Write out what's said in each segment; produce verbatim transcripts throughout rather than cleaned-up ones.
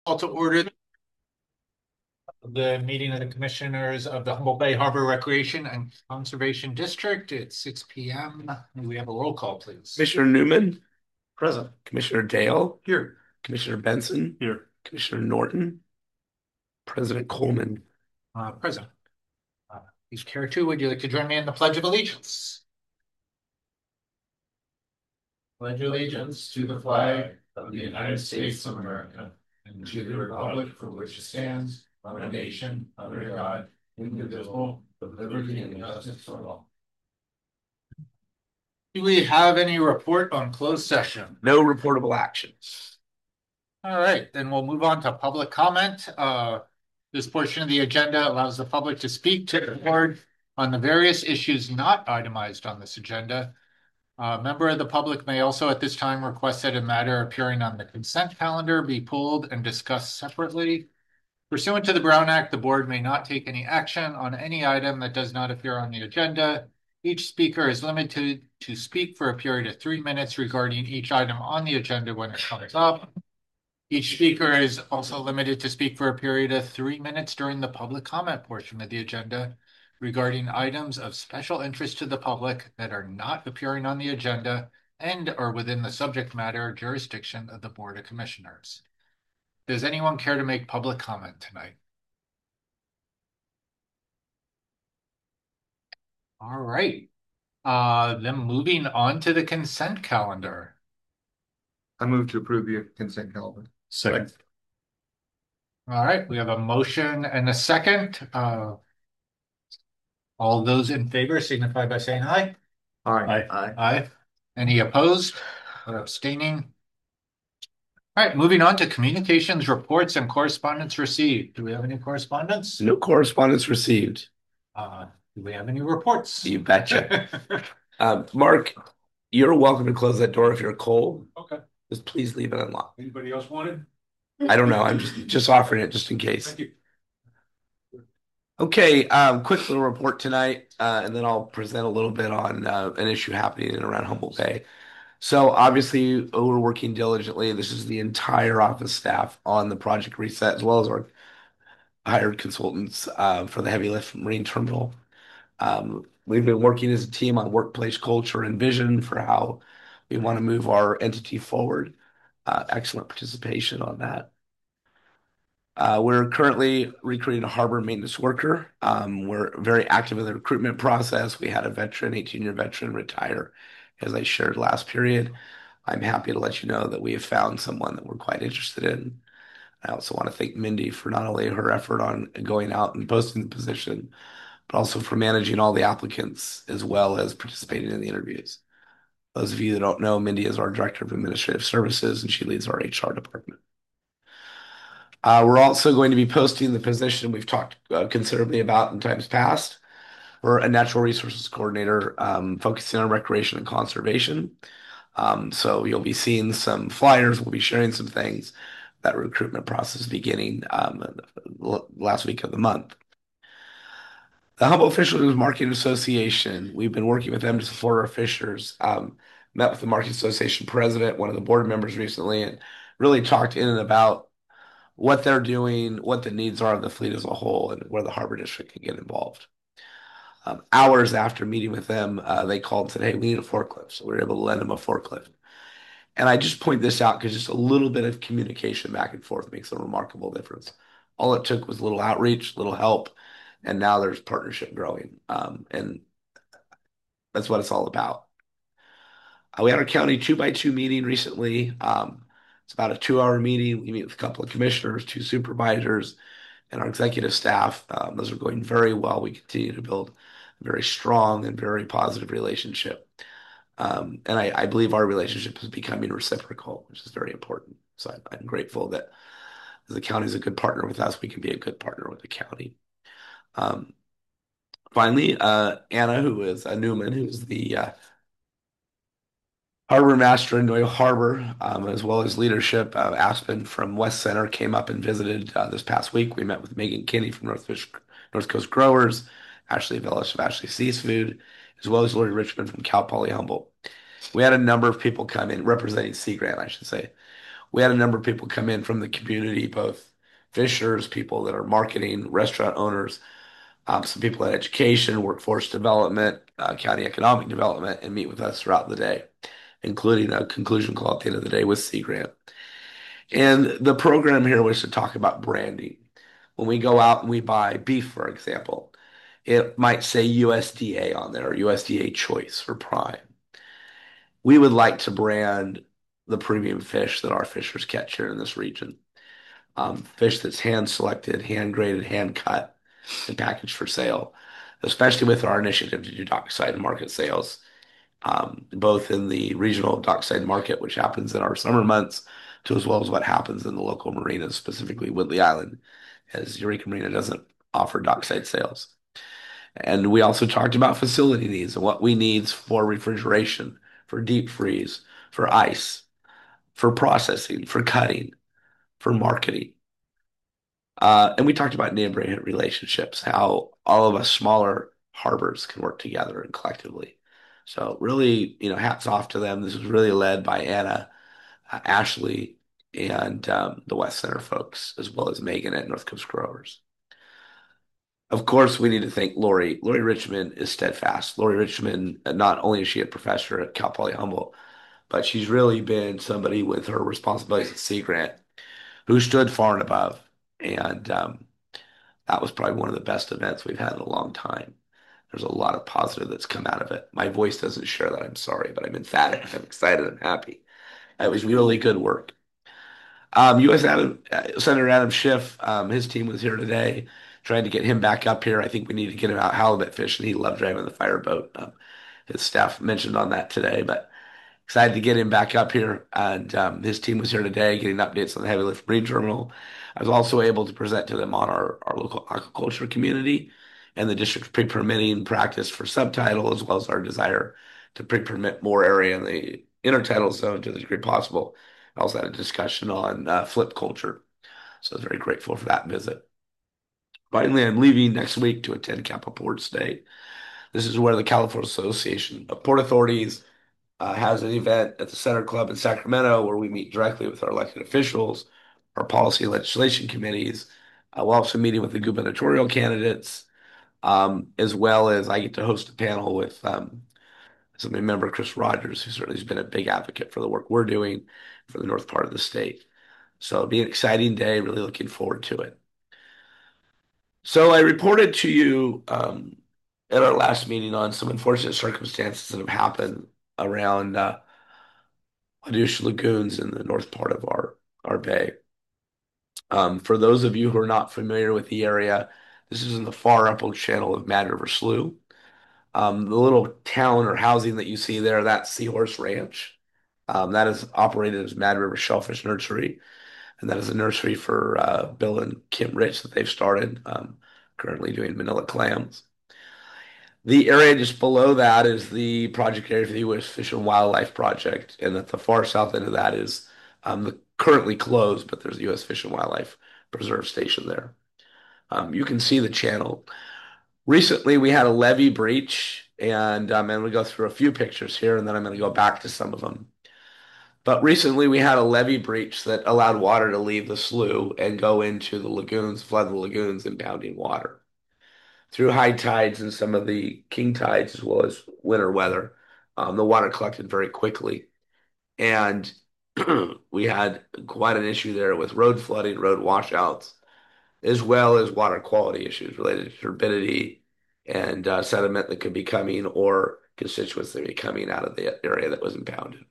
Call to order the meeting of the commissioners of the Humboldt Bay Harbor Recreation and Conservation District at six P M. May we have a roll call, please? Commissioner Newman, Present. Commissioner Dale, Here. Commissioner Benson, Here. Commissioner Norton, President Coleman. Uh, present. Uh, please care to, would you like to join me in the Pledge of Allegiance? Pledge allegiance to the flag of the United States of America and to the republic for which it stands, one nation, under God, indivisible, with liberty and justice for all. Do we have any report on closed session? No reportable actions. All right, then we'll move on to public comment. Uh, this portion of the agenda allows the public to speak to the board on the various issues not itemized on this agenda. A member of the public may also at this time request that a matter appearing on the consent calendar be pulled and discussed separately. Pursuant to the Brown Act, the board may not take any action on any item that does not appear on the agenda. Each speaker is limited to speak for a period of three minutes regarding each item on the agenda when it comes up. Each speaker is also limited to speak for a period of three minutes during the public comment portion of the agenda regarding items of special interest to the public that are not appearing on the agenda and are within the subject matter jurisdiction of the Board of Commissioners. Does anyone care to make public comment tonight? All right. Uh, then moving on to the consent calendar. I move to approve the consent calendar. Second. All right, we have a motion and a second. Uh, all those in favor signify by saying aye. Aye. Aye. Aye. Any opposed or abstaining? All right, moving on to communications, reports, and correspondence received. Do we have any correspondence? No correspondence received. Uh, do we have any reports? You betcha. um, Mark, you're welcome to close that door if you're cold. Okay. Just please leave it unlocked. Anybody else wanted? I don't know. I'm just just offering it just in case. Thank you. Okay, um, quick little report tonight, uh, and then I'll present a little bit on uh, an issue happening in and around Humboldt Bay. So obviously, we're working diligently. This is the entire office staff on the project reset, as well as our hired consultants uh, for the heavy lift marine terminal. Um, we've been working as a team on workplace culture and vision for how we want to move our entity forward. Uh, excellent participation on that. Uh, we're currently recruiting a harbor maintenance worker. Um, we're very active in the recruitment process. We had a veteran, eighteen-year veteran, retire, as I shared last period. I'm happy to let you know that we have found someone that we're quite interested in. I also want to thank Mindy for not only her effort on going out and posting the position, but also for managing all the applicants as well as participating in the interviews. Those of you that don't know, Mindy is our Director of Administrative Services, and she leads our H R department. Uh, we're also going to be posting the position we've talked uh, considerably about in times past for a natural resources coordinator um, focusing on recreation and conservation. Um, so you'll be seeing some flyers. We'll be sharing some things. That recruitment process beginning um, last week of the month. The Humboldt Fisheries Marketing Association, we've been working with them to support our fishers. Um, met with the Marketing Association president, one of the board members recently, and really talked in and about what they're doing, what the needs are of the fleet as a whole, and where the Harbor District can get involved. Um, hours after meeting with them, uh, they called and said, hey, we need a forklift. So we were able to lend them a forklift. And I just point this out because just a little bit of communication back and forth makes a remarkable difference. All it took was a little outreach, a little help, and now there's partnership growing. Um, and that's what it's all about. Uh, we had our county two by two meeting recently. Um, it's about a two hour meeting. We meet with a couple of commissioners, two supervisors, and our executive staff. Um, those are going very well. We continue to build a very strong and very positive relationship. Um, and I, I believe our relationship is becoming reciprocal, which is very important. So I'm, I'm grateful that as the county is a good partner with us, we can be a good partner with the county. Um, finally, uh, Anna, who is uh, Newman, who's the uh, harbor master in Noyo Harbor, um, as well as leadership. Uh, Aspen from West Center came up and visited uh, this past week. We met with Megan Kinney from North, Fish, North Coast Growers, Ashley Vellis of Ashley Seafood, as well as Lori Richmond from Cal Poly Humboldt. We had a number of people come in representing Sea Grant, I should say. We had a number of people come in from the community, both fishers, people that are marketing, restaurant owners, um, some people in education, workforce development, uh, county economic development, and meet with us throughout the day, including a conclusion call at the end of the day with Sea Grant. And the program here was to talk about branding. When we go out and we buy beef, for example, it might say U S D A on there, or U S D A Choice or Prime. We would like to brand the premium fish that our fishers catch here in this region. Um, fish that's hand selected, hand graded, hand cut, and packaged for sale, especially with our initiative to do dockside market sales, um, both in the regional dockside market, which happens in our summer months, to as well as what happens in the local marinas, specifically Whidley Island, as Eureka Marina doesn't offer dockside sales. And we also talked about facility needs and what we need for refrigeration, for deep freeze, for ice, for processing, for cutting, for marketing. Uh, and we talked about neighborhood relationships, how all of us smaller harbors can work together and collectively. So really, you know, hats off to them. This was really led by Anna, uh, Ashley, and um, the West Center folks, as well as Megan at North Coast Growers. Of course, we need to thank Lori. Lori Richmond is steadfast. Lori Richmond, uh, not only is she a professor at Cal Poly Humboldt, but she's really been somebody with her responsibilities at Sea Grant who stood far and above. And um, that was probably one of the best events we've had in a long time. There's a lot of positive that's come out of it. My voice doesn't share that. I'm sorry, but I'm emphatic. I'm excited. I'm happy. It was really good work. Um, U S. Adam, uh, Senator Adam Schiff, um, his team was here today, trying to get him back up here. I think we need to get him out halibut fishing. He loved driving the fireboat. Um, his staff mentioned on that today, but excited to get him back up here. And um, his team was here today, getting updates on the heavy lift marine terminal. I was also able to present to them on our, our local aquaculture community and the district's pre-permitting practice for subtidal, as well as our desire to pre-permit more area in the intertidal zone to the degree possible. I also had a discussion on uh, flip culture. So I was very grateful for that visit. Finally, I'm leaving next week to attend Capitol Port State. This is where the California Association of Port Authorities uh, has an event at the Center Club in Sacramento where we meet directly with our elected officials, our policy and legislation committees. Uh, we're also meeting with the gubernatorial candidates, um, as well as I get to host a panel with um, some member Chris Rogers, who certainly has been a big advocate for the work we're doing for the north part of the state. So it'll be an exciting day. Really looking forward to it. So I reported to you um, at our last meeting on some unfortunate circumstances that have happened around uh, Wadouche Lagoons in the north part of our, our bay. Um, for those of you who are not familiar with the area, this is in the far upper channel of Mad River Slough. Um, the little town or housing that you see there, that's Seahorse Ranch. Um, that is operated as Mad River Shellfish Nursery, and that is a nursery for uh, Bill and Kim Rich that they've started, um, currently doing manila clams. The area just below that is the project area for the U S Fish and Wildlife Project, and at the far south end of that is um, the currently closed, but there's a U S Fish and Wildlife Preserve station there. Um, you can see the channel. Recently, we had a levee breach, and um, I'm going to go through a few pictures here, and then I'm going to go back to some of them. But recently, we had a levee breach that allowed water to leave the slough and go into the lagoons, flood the lagoons, impounding water. Through high tides and some of the king tides, as well as winter weather, um, the water collected very quickly. And we had quite an issue there with road flooding, road washouts, as well as water quality issues related to turbidity and uh, sediment that could be coming or constituents that would be coming out of the area that was impounded.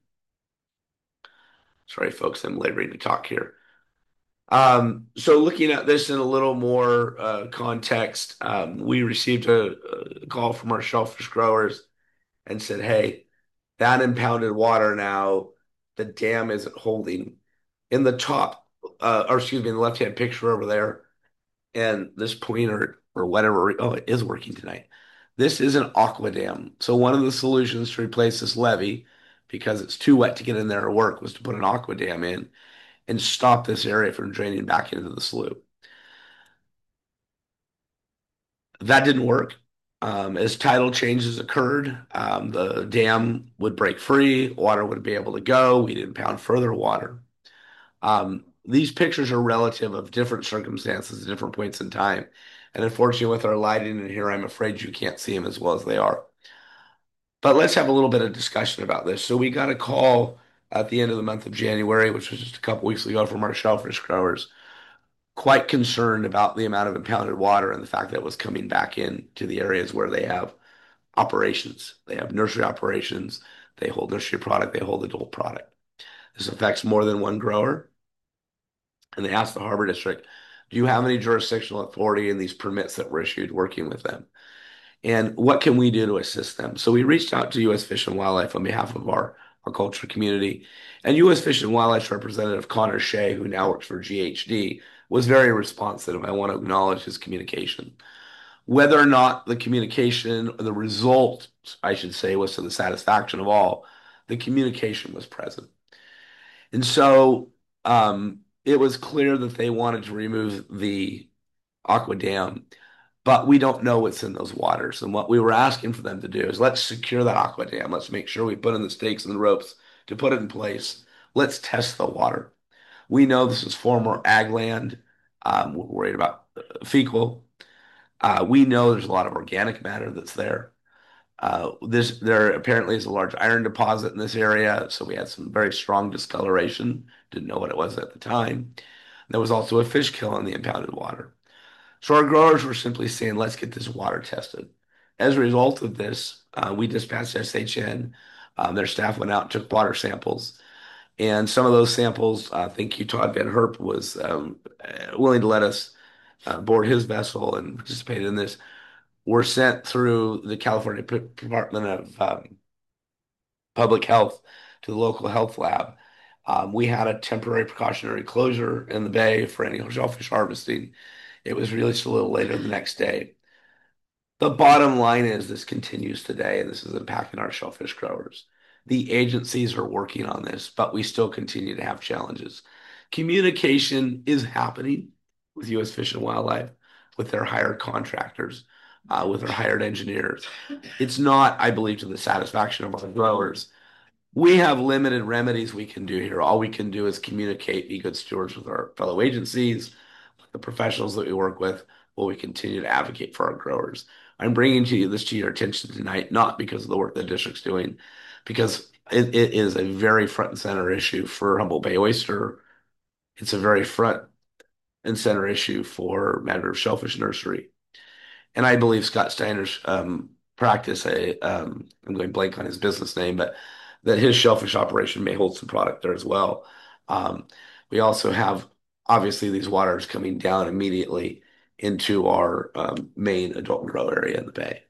Sorry, folks, I'm laboring to talk here. Um, so looking at this in a little more uh, context, um, we received a, a call from our shellfish growers and said, hey, that impounded water now, the dam isn't holding. In the top, uh, or excuse me, in the left-hand picture over there, and this pointer or whatever, oh, it is working tonight. This is an aqua dam. So one of the solutions to replace this levee, because it's too wet to get in there to work, was to put an aqua dam in and stop this area from draining back into the slough. That didn't work. Um, as tidal changes occurred, um, the dam would break free, water would be able to go, we'd impound further water. Um, these pictures are relative of different circumstances at different points in time. And unfortunately, with our lighting in here, I'm afraid you can't see them as well as they are. But let's have a little bit of discussion about this. So we got a call at the end of the month of January, which was just a couple weeks ago, from our shellfish growers, quite concerned about the amount of impounded water and the fact that it was coming back into the areas where they have operations. They have nursery operations, they hold nursery product, they hold adult product. This affects more than one grower. And they asked the Harbor District, do you have any jurisdictional authority in these permits that were issued working with them? And what can we do to assist them? So we reached out to U S Fish and Wildlife on behalf of our, our culture community. And U S Fish and Wildlife Representative Connor Shea, who now works for G H D, was very responsive. I want to acknowledge his communication. Whether or not the communication, or the result, I should say, was to the satisfaction of all, the communication was present. And so um, it was clear that they wanted to remove the Aqua Dam, but we don't know what's in those waters. And what we were asking for them to do is let's secure that Aqua Dam. Let's make sure we put in the stakes and the ropes to put it in place. Let's test the water. We know this is former ag land. Um, we're worried about fecal. Uh, we know there's a lot of organic matter that's there. Uh, this there apparently is a large iron deposit in this area, so we had some very strong discoloration. Didn't know what it was at the time. There was also a fish kill in the impounded water. So our growers were simply saying, let's get this water tested. As a result of this, uh, we dispatched S H N. Um, their staff went out and took water samples. And some of those samples, uh, thank you, Todd Van Herp was um, uh, willing to let us uh, board his vessel and participate in this, were sent through the California P- Department of um, Public Health to the local health lab. Um, we had a temporary precautionary closure in the bay for any shellfish harvesting. It was released a little later the next day. The bottom line is this continues today, and this is impacting our shellfish growers. The agencies are working on this, but we still continue to have challenges. Communication is happening with U S Fish and Wildlife, with their hired contractors, uh, with their hired engineers. It's not, I believe, to the satisfaction of our growers. We have limited remedies we can do here. All we can do is communicate, be good stewards with our fellow agencies, the professionals that we work with, while we continue to advocate for our growers. I'm bringing to you this to your attention tonight, not because of the work the district's doing, because it, it is a very front and center issue for Humboldt Bay Oyster. It's a very front and center issue for Mad River Shellfish Nursery. And I believe Scott Steiner's um, practice, a, um, I'm going blank on his business name, but that his shellfish operation may hold some product there as well. Um, we also have obviously these waters coming down immediately into our um, main adult grow area in the bay.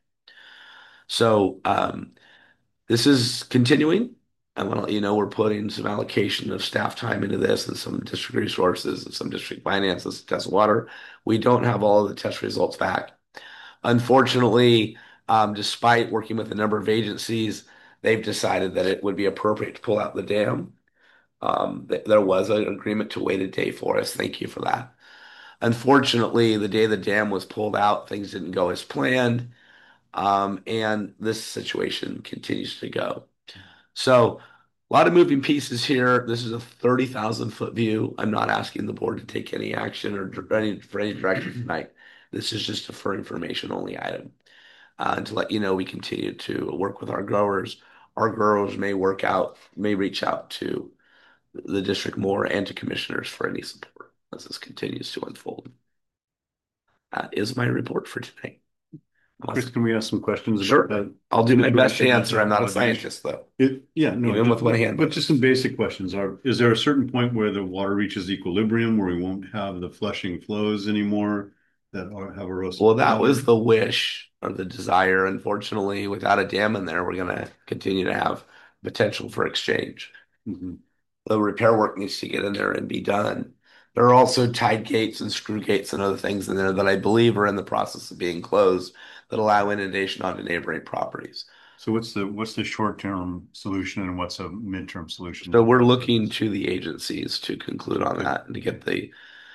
So um, this is continuing. I want to let you know we're putting some allocation of staff time into this and some district resources and some district finances to test water. We don't have all of the test results back. Unfortunately, um, despite working with a number of agencies, they've decided that it would be appropriate to pull out the dam. Um, th- there was an agreement to wait a day for us. Thank you for that. Unfortunately, the day the dam was pulled out, things didn't go as planned, um, and this situation continues to go. So, a lot of moving pieces here. This is a thirty thousand foot view. I'm not asking the board to take any action or dir- any, for any direction tonight. This is just a for information only item. Uh, and to let you know, we continue to work with our growers. Our growers may work out, may reach out to the district more and to commissioners for any support as this continues to unfold. That is my report for tonight. Chris, can we ask some questions Sure. about that? I'll do my Maybe best I to should- answer. I'm not a apologies. scientist, though. It, yeah, no, Even just- with one hand. But just some basic questions are, is there a certain point where the water reaches equilibrium where we won't have the flushing flows anymore that are, have erosive? Well, that quality? was the wish or the desire. Unfortunately, without a dam in there, we're going to continue to have potential for exchange. Mhm. The repair work needs to get in there and be done. There are also tide gates and screw gates and other things in there that I believe are in the process of being closed that allow inundation onto neighboring properties. So what's the, what's the short-term solution and what's a midterm solution? So we're looking to the agencies to conclude on that and to get the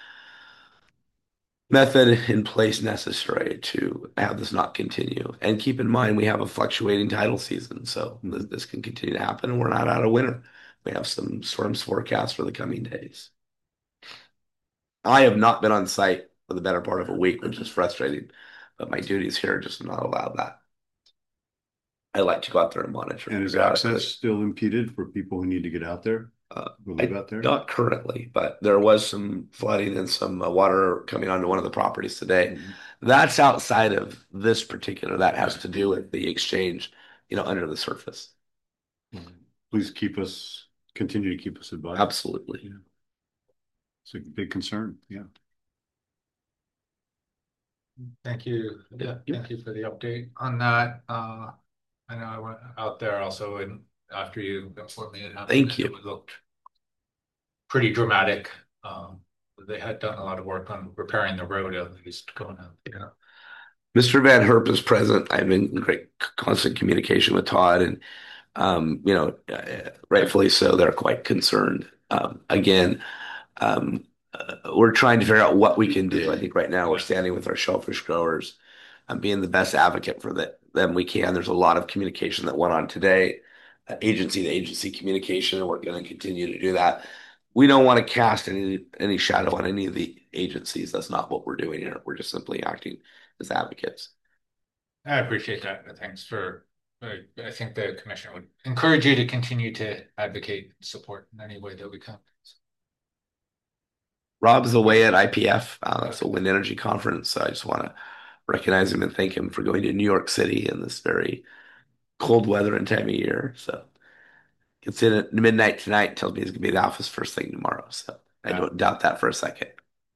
method in place necessary to have this not continue. And keep in mind, we have a fluctuating tidal season, so this, this can continue to happen, and we're not out of winter. We have some storms forecast for the coming days. I have not been on site for the better part of a week, which is frustrating, but my duties here just not allow that. I like to go out there and monitor. And is periodically. access still impeded for people who need to get out there? Uh, Who live I- out there? Not currently, but there was some flooding and some uh, water coming onto one of the properties today. Mhm. That's outside of this particular. That has to do with the exchange, you know, under the surface. Please keep us, continue to keep us advised. Absolutely. Yeah. It's a big concern, yeah. Thank you. Yeah. Thank you for the update on that. Uh, I know I went out there also and after you informed me it happened. Thank you. It looked pretty dramatic. Um, they had done a lot of work on repairing the road at least going out. Yeah. Mister Van Herp is present. I'm in great constant communication with Todd, and um, you know, uh, rightfully so, they're quite concerned. Um, again, um, uh, we're trying to figure out what we can do. I think right now we're standing with our shellfish growers and being the best advocate for the, them we can. There's a lot of communication that went on today, uh, agency to agency communication, and we're going to continue to do that. We don't want to cast any any shadow on any of the agencies. That's not what we're doing here. We're just simply acting as advocates. I appreciate that. Thanks for, I, I think the commission would encourage you to continue to advocate and support in any way that we can. Rob's away at I P F. Uh, it's a wind energy conference. So I just want to recognize him and thank him for going to New York City in this very cold weather and time of year. So it's in at midnight tonight. Tells me he's gonna be in the office first thing tomorrow. So I Yeah. don't doubt that for a second.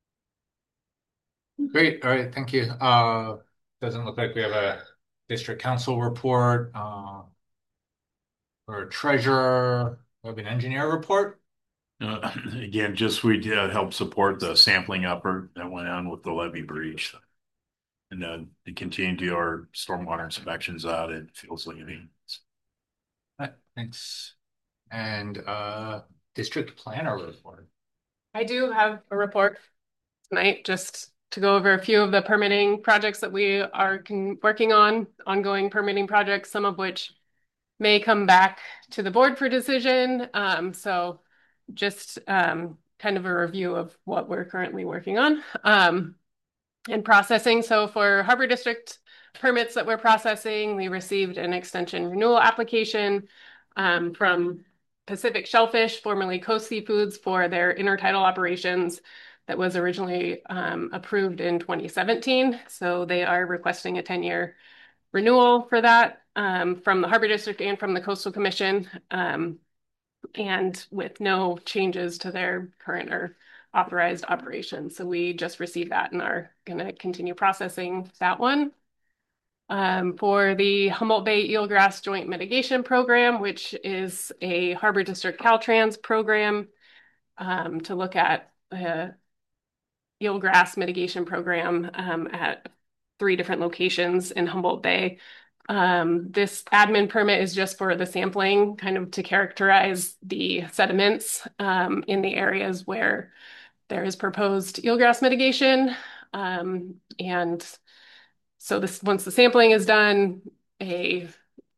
Great. All right. Thank you. Uh, doesn't look like we have a district council report, uh, or a treasurer. We have an engineer report. Uh, again, just we did help support the sampling effort that went on with the levee breach. And uh, to continue to do our stormwater inspections out at Fields Landing. All right, thanks. And uh, district planner report. I do have a report tonight just to go over a few of the permitting projects that we are working on, ongoing permitting projects, some of which may come back to the board for decision. Um, so just um, kind of a review of what we're currently working on um, and processing. So for Harbor District permits that we're processing, we received an extension renewal application um, from Pacific Shellfish, formerly Coast Seafoods, for their intertidal operations that was originally um, approved in twenty seventeen. So they are requesting a ten-year renewal for that um, from the Harbor District and from the Coastal Commission, um, and with no changes to their current or authorized operations. So we just received that and are going to continue processing that one. Um, for the Humboldt Bay Eelgrass Joint Mitigation Program, which is a Harbor District Caltrans program um, to look at a eelgrass mitigation program um, at three different locations in Humboldt Bay. Um, this admin permit is just for the sampling, kind of to characterize the sediments um, in the areas where there is proposed eelgrass mitigation. Um, and so this, once the sampling is done, a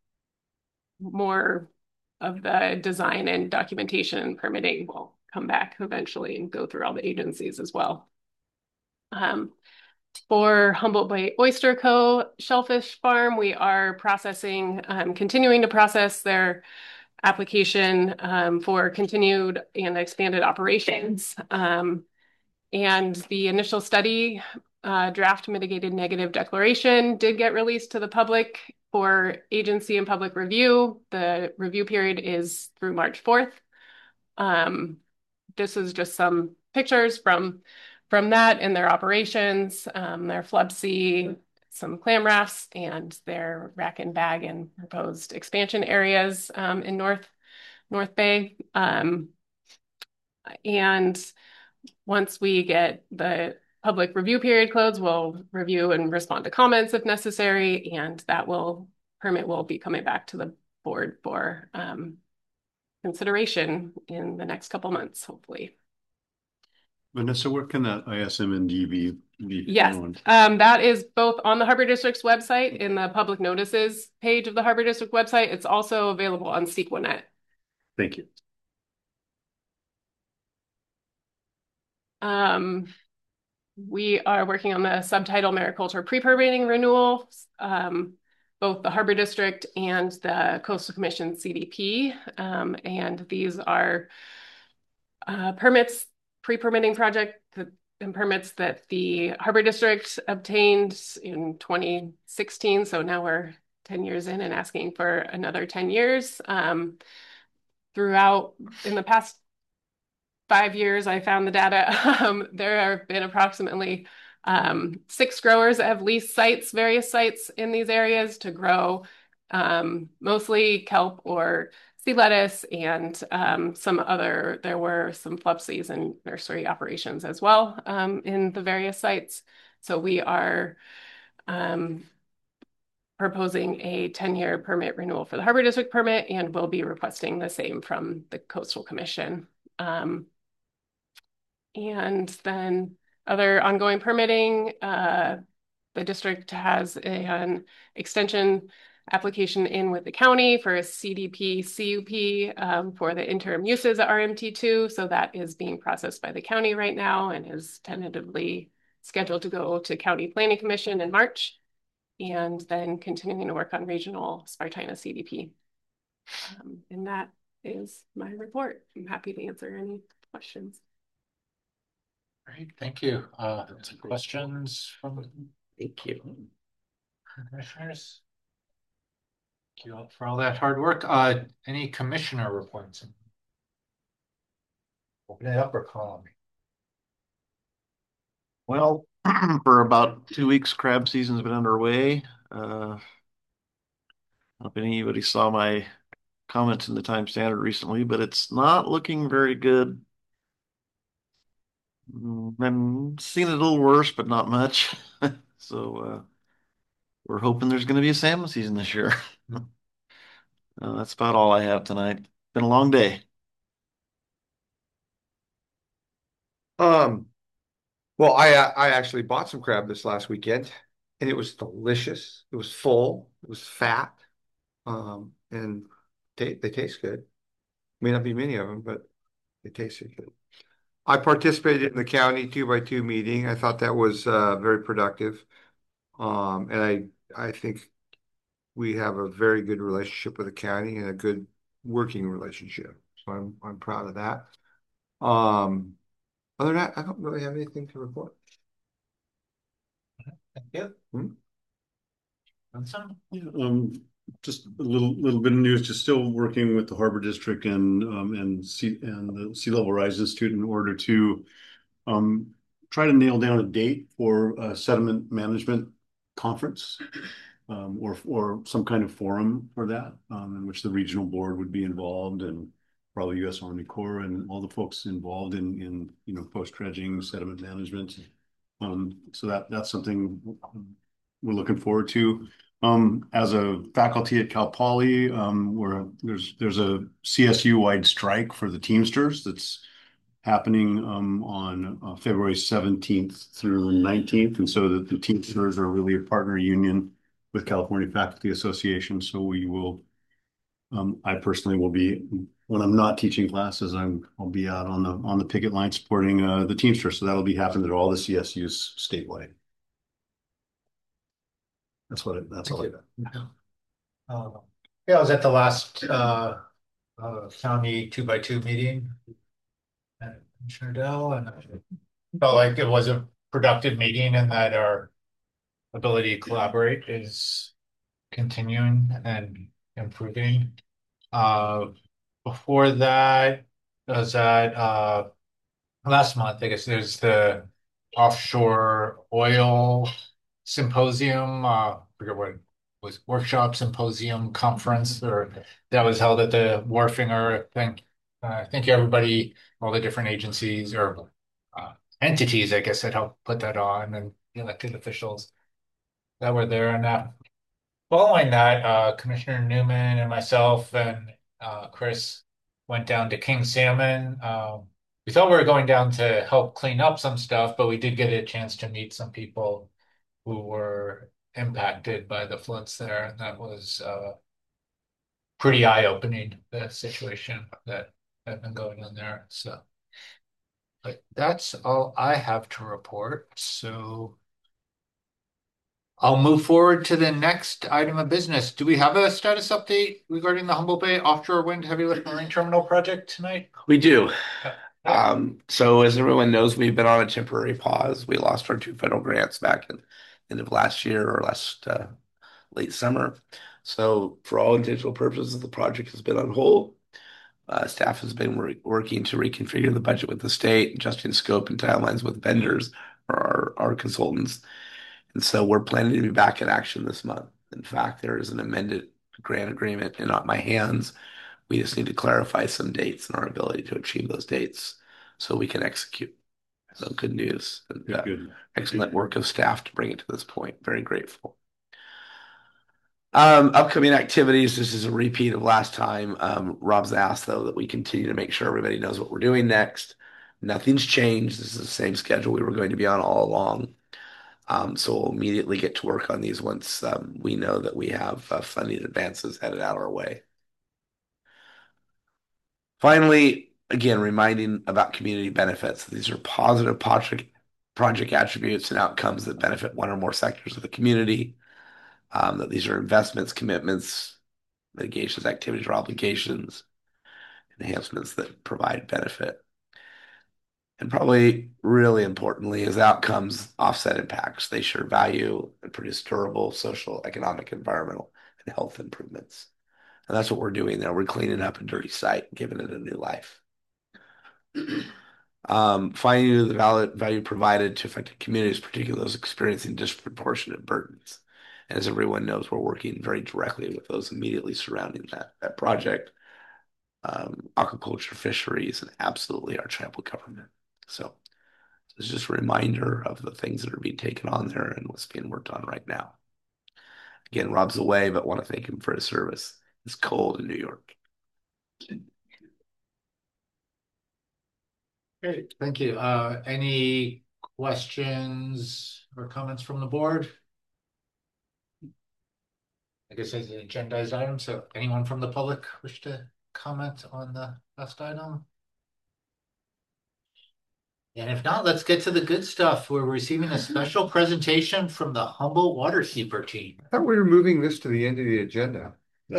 more of the design and documentation and permitting will come back eventually and go through all the agencies as well. Um, for Humboldt Bay Oyster Co. Shellfish Farm, we are processing, um, continuing to process their application um, for continued and expanded operations. Um, and the initial study uh, draft mitigated negative declaration did get released to the public for agency and public review. The review period is through March fourth. Um, this is just some pictures from from that and their operations, um, their flood sea, some clam rafts, and their rack and bag and proposed expansion areas um, in North North Bay. Um, and once we get the public review period closed, we'll review and respond to comments if necessary, and that will permit will be coming back to the board for um, consideration in the next couple months, hopefully. Vanessa, where can that I S M N D be? be Yes, found? um, that is both on the Harbor District's website in the public notices page of the Harbor District website. It's also available on Sequonet. Thank you. Um, we are working on the subtitle mariculture pre-permitting renewal, um, both the Harbor District and the Coastal Commission C D P. Um, and these are uh, permits, pre-permitting project that, and permits that the Harbor District obtained in twenty sixteen. So now we're ten years in and asking for another ten years. Um, throughout in the past five years, I found the data. Um, there have been approximately um, six growers that have leased sites, various sites in these areas to grow um, mostly kelp or sea lettuce and um, some other, there were some flupsies and nursery operations as well um, in the various sites. So we are um, proposing a ten-year permit renewal for the Harbor District permit and will be requesting the same from the Coastal Commission. Um, and then other ongoing permitting, uh, the district has an extension application in with the county for a C D P C U P um, for the interim uses at R M T two. So that is being processed by the county right now and is tentatively scheduled to go to County Planning Commission in March, and then continuing to work on regional Spartina C D P. Um, and that is my report. I'm happy to answer any questions. Great, thank you. Uh, questions from Thank you. commissioners? Thank you all for all that hard work. Uh, any commissioner reports? Open it up or call me. Well, for about two weeks, crab season's been underway. Uh, I don't know if anybody saw my comments in the Times Standard recently, but it's not looking very good. Mm, I'm seeing it a little worse, but not much. So uh, we're hoping there's going to be a salmon season this year. Uh, that's about all I have tonight. Been a long day. Um, well, I I actually bought some crab this last weekend, and it was delicious. It was full. It was fat. Um, and they they taste good. May not be many of them, but they tasted good. I participated in the county two by two meeting. I thought that was uh, very productive. Um, and I I think we have a very good relationship with the county and a good working relationship. So I'm I'm proud of that. Um, other than that, I don't really have anything to report. Thank you. Hmm? Johnson? Yeah, um, just a little little bit of news. Just still working with the Harbor District and um, and sea and the Sea Level Rise Institute in order to um, try to nail down a date for a sediment management conference, um, or or some kind of forum for that, um, in which the regional board would be involved and probably U S Army Corps and all the folks involved in in you know post dredging sediment management. Um, so that that's something we're looking forward to. Um, as a faculty at Cal Poly, um, where there's there's a C S U wide strike for the Teamsters that's happening um, on uh, February seventeenth through nineteenth, and so that the Teamsters are really a partner union with California Faculty Association. So we will, um, I personally will be, when I'm not teaching classes, I'm I'll be out on the on the picket line supporting uh, the Teamsters. So that'll be happening at all the C S Us statewide. That's what it, that's all I got. Uh, yeah, I was at the last uh, uh, county two by two meeting. And Commissioner Dell, and I felt like it was a productive meeting and that our ability to collaborate is continuing and improving. Uh, before that, was that uh, last month, I guess there's the offshore oil symposium, uh, I forget what it was, workshop symposium conference, or that was held at the Wharfinger. I think, uh, I think everybody, all the different agencies or uh, entities, I guess, that helped put that on, and elected officials that were there. And uh, following that, uh, Commissioner Newman and myself and uh, Chris went down to King Salmon. Um, we thought we were going down to help clean up some stuff, but we did get a chance to meet some people who were impacted by the floods there, and that was uh, pretty eye-opening, the situation that had been going on there. So But that's all I have to report, so I'll move forward to the next item of business. Do we have a status update regarding the Humboldt Bay Offshore Wind Heavy Lift Marine Terminal project tonight? We do. Yeah. Um, so as everyone knows, we've been on a temporary pause. We lost our two federal grants back in end of last year or last uh, late summer. So for all intentional purposes, the project has been on hold. Uh, staff has been wor- working to reconfigure the budget with the state, adjusting scope and timelines with vendors or our, our consultants. And so we're planning to be back in action this month. In fact, there is an amended grant agreement in my hands. We just need to clarify some dates and our ability to achieve those dates so we can execute. So good news. And, Good, uh, good. excellent work of staff to bring it to this point. Very grateful. Um, upcoming activities. This is a repeat of last time. Um, Rob's asked though that we continue to make sure everybody knows what we're doing next. Nothing's changed. This is the same schedule we were going to be on all along. Um, so we'll immediately get to work on these once um, we know that we have uh, funding advances headed out our way. Finally, again, reminding about community benefits. These are positive project, project attributes and outcomes that benefit one or more sectors of the community. Um, that these are investments, commitments, mitigations, activities, or obligations, enhancements that provide benefit. And probably really importantly is outcomes offset impacts. They share value and produce durable social, economic, environmental, and health improvements. And that's what we're doing there. We're cleaning up a dirty site and giving it a new life. um, finding the value, value provided to affected communities, particularly those experiencing disproportionate burdens. And as everyone knows, we're working very directly with those immediately surrounding that, that project. Um, aquaculture, fisheries, and absolutely our tribal government. So it's just a reminder of the things that are being taken on there and what's being worked on right now. Again, Rob's away, but want to thank him for his service. It's cold in New York. Great, thank you. Uh, any questions or comments from the board? I guess it's an agendized item, so anyone from the public wish to comment on the last item? And if not, let's get to the good stuff. We're receiving a special presentation from the Humboldt Waterkeeper team. I thought we were moving this to the end of the agenda.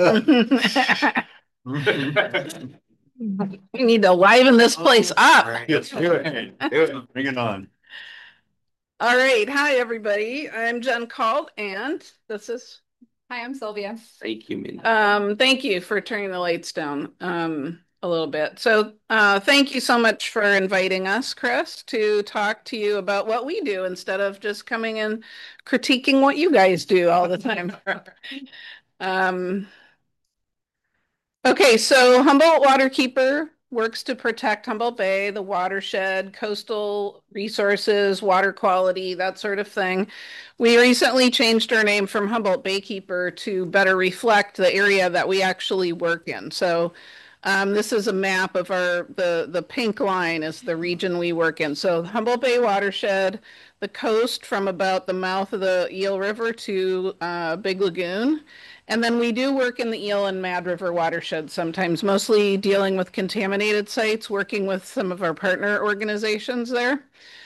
We need to liven this place up. Yes, do it. Do it. Bring it on. All right. Hi, everybody. I'm Jen Cald, and this is. Hi, I'm Sylvia. Thank you, Mindy. Um, thank you for turning the lights down um, a little bit. So, uh, thank you so much for inviting us, Chris, to talk to you about what we do instead of just coming and critiquing what you guys do all the time. um, Okay, so Humboldt Waterkeeper works to protect Humboldt Bay, the watershed, coastal resources, water quality, that sort of thing. We recently changed our name from Humboldt Baykeeper to better reflect the area that we actually work in. So um, this is a map of our, the, the pink line is the region we work in. So Humboldt Bay watershed, the coast from about the mouth of the Eel River to uh, Big Lagoon. And then we do work in the Eel and Mad River watershed sometimes, mostly dealing with contaminated sites, working with some of our partner organizations there.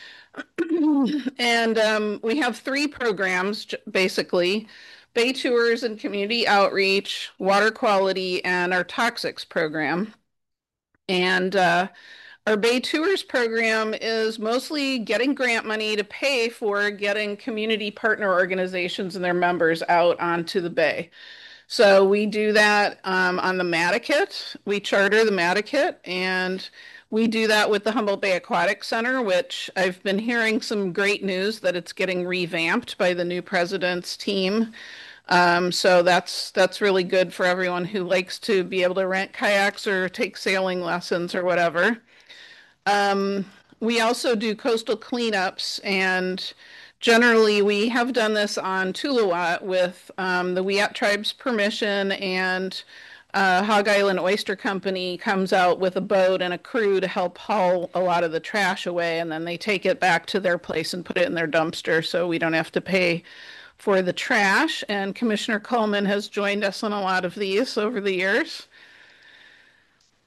and um, we have three programs, basically, Bay Tours and Community Outreach, Water Quality, and our Toxics program. And uh, our Bay Tours program is mostly getting grant money to pay for getting community partner organizations and their members out onto the Bay. So we do that um, on the Mattakit. We charter the Mattakit, and we do that with the Humboldt Bay Aquatic Center, which I've been hearing some great news that it's getting revamped by the new president's team. Um, so that's that's really good for everyone who likes to be able to rent kayaks or take sailing lessons or whatever. Um, we also do coastal cleanups, and generally we have done this on Tuluwat with um, the Wiyot tribe's permission, and uh, Hog Island Oyster Company comes out with a boat and a crew to help haul a lot of the trash away, and then they take it back to their place and put it in their dumpster so we don't have to pay for the trash. And Commissioner Coleman has joined us on a lot of these over the years.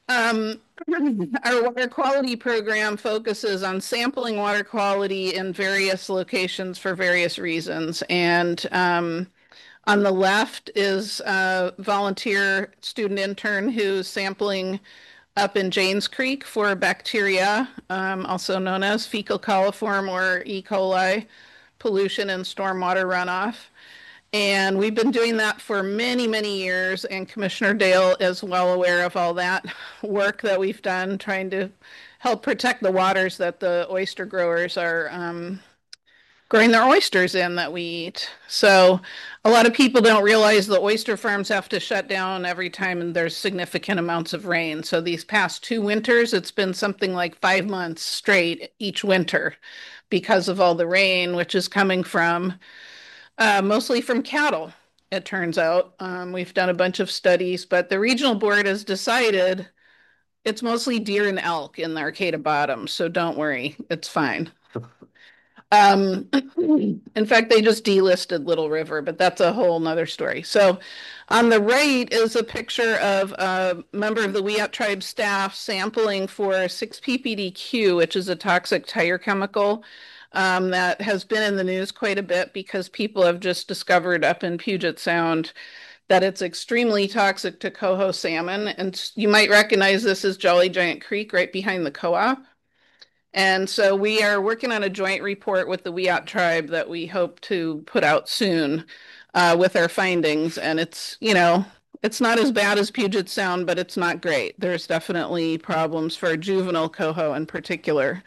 Um, our water quality program focuses on sampling water quality in various locations for various reasons. And um, on the left is a volunteer student intern who's sampling up in Janes Creek for bacteria, um, also known as fecal coliform or E. coli pollution and stormwater runoff. And we've been doing that for many, many years. And Commissioner Dale is well aware of all that work that we've done trying to help protect the waters that the oyster growers are um, growing their oysters in that we eat. So a lot of people don't realize the oyster farms have to shut down every time there's significant amounts of rain. So these past two winters, it's been something like five months straight each winter because of all the rain, which is coming from uh, mostly from cattle, it turns out. Um, we've done a bunch of studies, but the regional board has decided it's mostly deer and elk in the Arcata Bottom, so don't worry, it's fine. Um, in fact, they just delisted Little River, but that's a whole nother story. So on the right is a picture of a member of the Wiyot tribe staff sampling for six P P D Q, which is a toxic tire chemical um, that has been in the news quite a bit because people have just discovered up in Puget Sound that it's extremely toxic to coho salmon. And you might recognize this as Jolly Giant Creek right behind the co-op. And so we are working on a joint report with the Wiyot tribe that we hope to put out soon uh, with our findings. And it's, you know, it's not as bad as Puget Sound, but it's not great. There's definitely problems for juvenile coho in particular.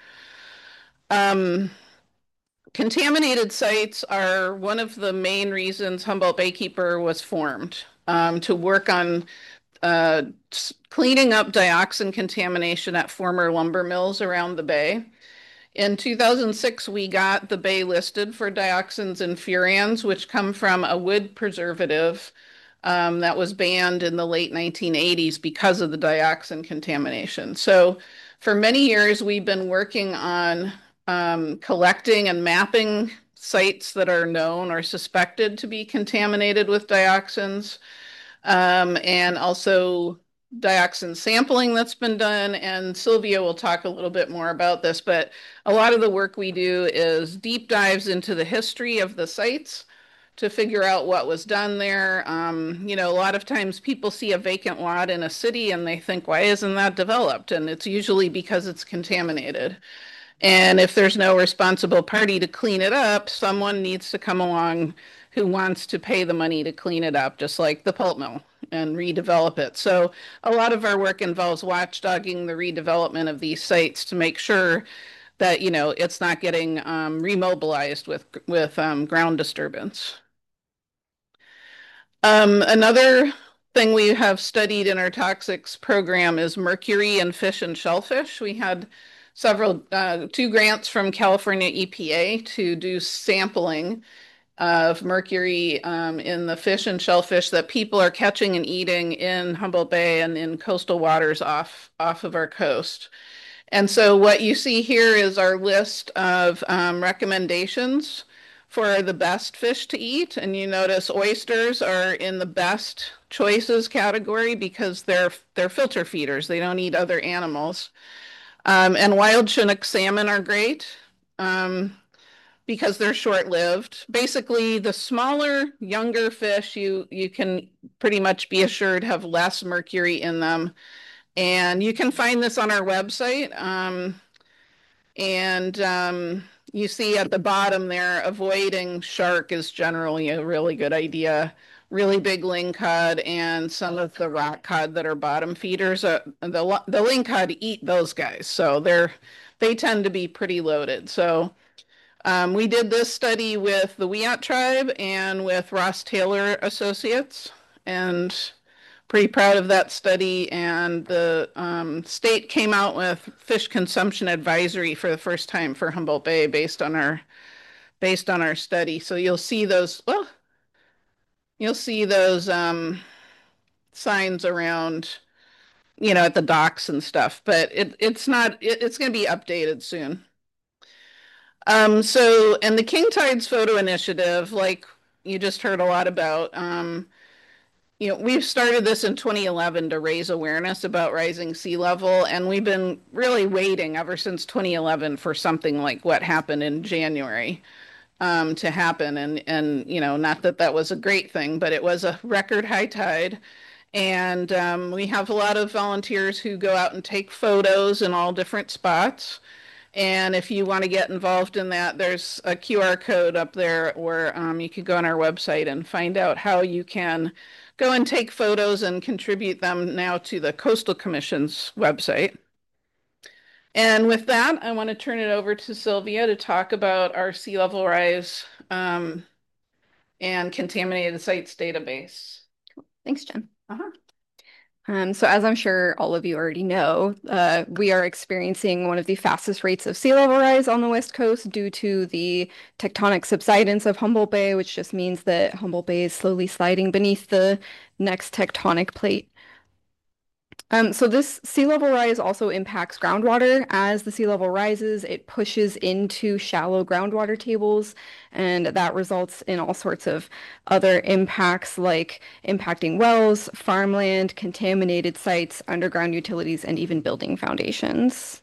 Um, contaminated sites are one of the main reasons Humboldt Baykeeper was formed, um, to work on uh, cleaning up dioxin contamination at former lumber mills around the bay. In two thousand six, we got the bay listed for dioxins and furans, which come from a wood preservative um, that was banned in the late nineteen eighties because of the dioxin contamination. So for many years, we've been working on um, collecting and mapping sites that are known or suspected to be contaminated with dioxins. Um, and also dioxin sampling that's been done. And Sylvia will talk a little bit more about this, but a lot of the work we do is deep dives into the history of the sites to figure out what was done there. Um, you know, a lot of times people see a vacant lot in a city and they think, why isn't that developed? And it's usually because it's contaminated. And if there's no responsible party to clean it up, someone needs to come along who wants to pay the money to clean it up, just like the pulp mill, and redevelop it. So a lot of our work involves watchdogging the redevelopment of these sites to make sure that, you know, it's not getting um, remobilized with, with um, ground disturbance. Um, another thing we have studied in our toxics program is mercury in fish and shellfish. We had several, uh, two grants from California E P A to do sampling of mercury um, in the fish and shellfish that people are catching and eating in Humboldt Bay and in coastal waters off, off of our coast. And so what you see here is our list of um, recommendations for the best fish to eat. And you notice oysters are in the best choices category because they're, they're filter feeders. They don't eat other animals. Um, and wild Chinook salmon are great. Um, because they're short-lived. Basically, the smaller, younger fish you you can pretty much be assured have less mercury in them. And you can find this on our website. Um, and um, you see at the bottom there, avoiding shark is generally a really good idea. Really big lingcod and some of the rock cod that are bottom feeders. Uh, the the lingcod eat those guys, so they're they tend to be pretty loaded. So Um, we did this study with the Wiyot tribe and with Ross Taylor Associates, and pretty proud of that study. And the um, state came out with fish consumption advisory for the first time for Humboldt Bay based on our based on our study. So you'll see those. Well, you'll see those um, signs around, you know, at the docks and stuff. But it it's not. It, it's going to be updated soon. Um, so, and the King Tides Photo Initiative, like you just heard a lot about, um, you know, we've started this in twenty eleven to raise awareness about rising sea level, and we've been really waiting ever since twenty eleven for something like what happened in January um, to happen. And, and, you know, not that that was a great thing, but it was a record high tide. And um, we have a lot of volunteers who go out and take photos in all different spots. And if you want to get involved in that, there's a Q R code up there where um, you can go on our website and find out how you can go and take photos and contribute them now to the Coastal Commission's website. And with that, I want to turn it over to Sylvia to talk about our sea level rise um, and contaminated sites database. Thanks, Jen. Uh-huh. Um, so as I'm sure all of you already know, uh, we are experiencing one of the fastest rates of sea level rise on the West Coast due to the tectonic subsidence of Humboldt Bay, which just means that Humboldt Bay is slowly sliding beneath the next tectonic plate. Um, so this sea level rise also impacts groundwater. As the sea level rises, it pushes into shallow groundwater tables, and that results in all sorts of other impacts like impacting wells, farmland, contaminated sites, underground utilities, and even building foundations.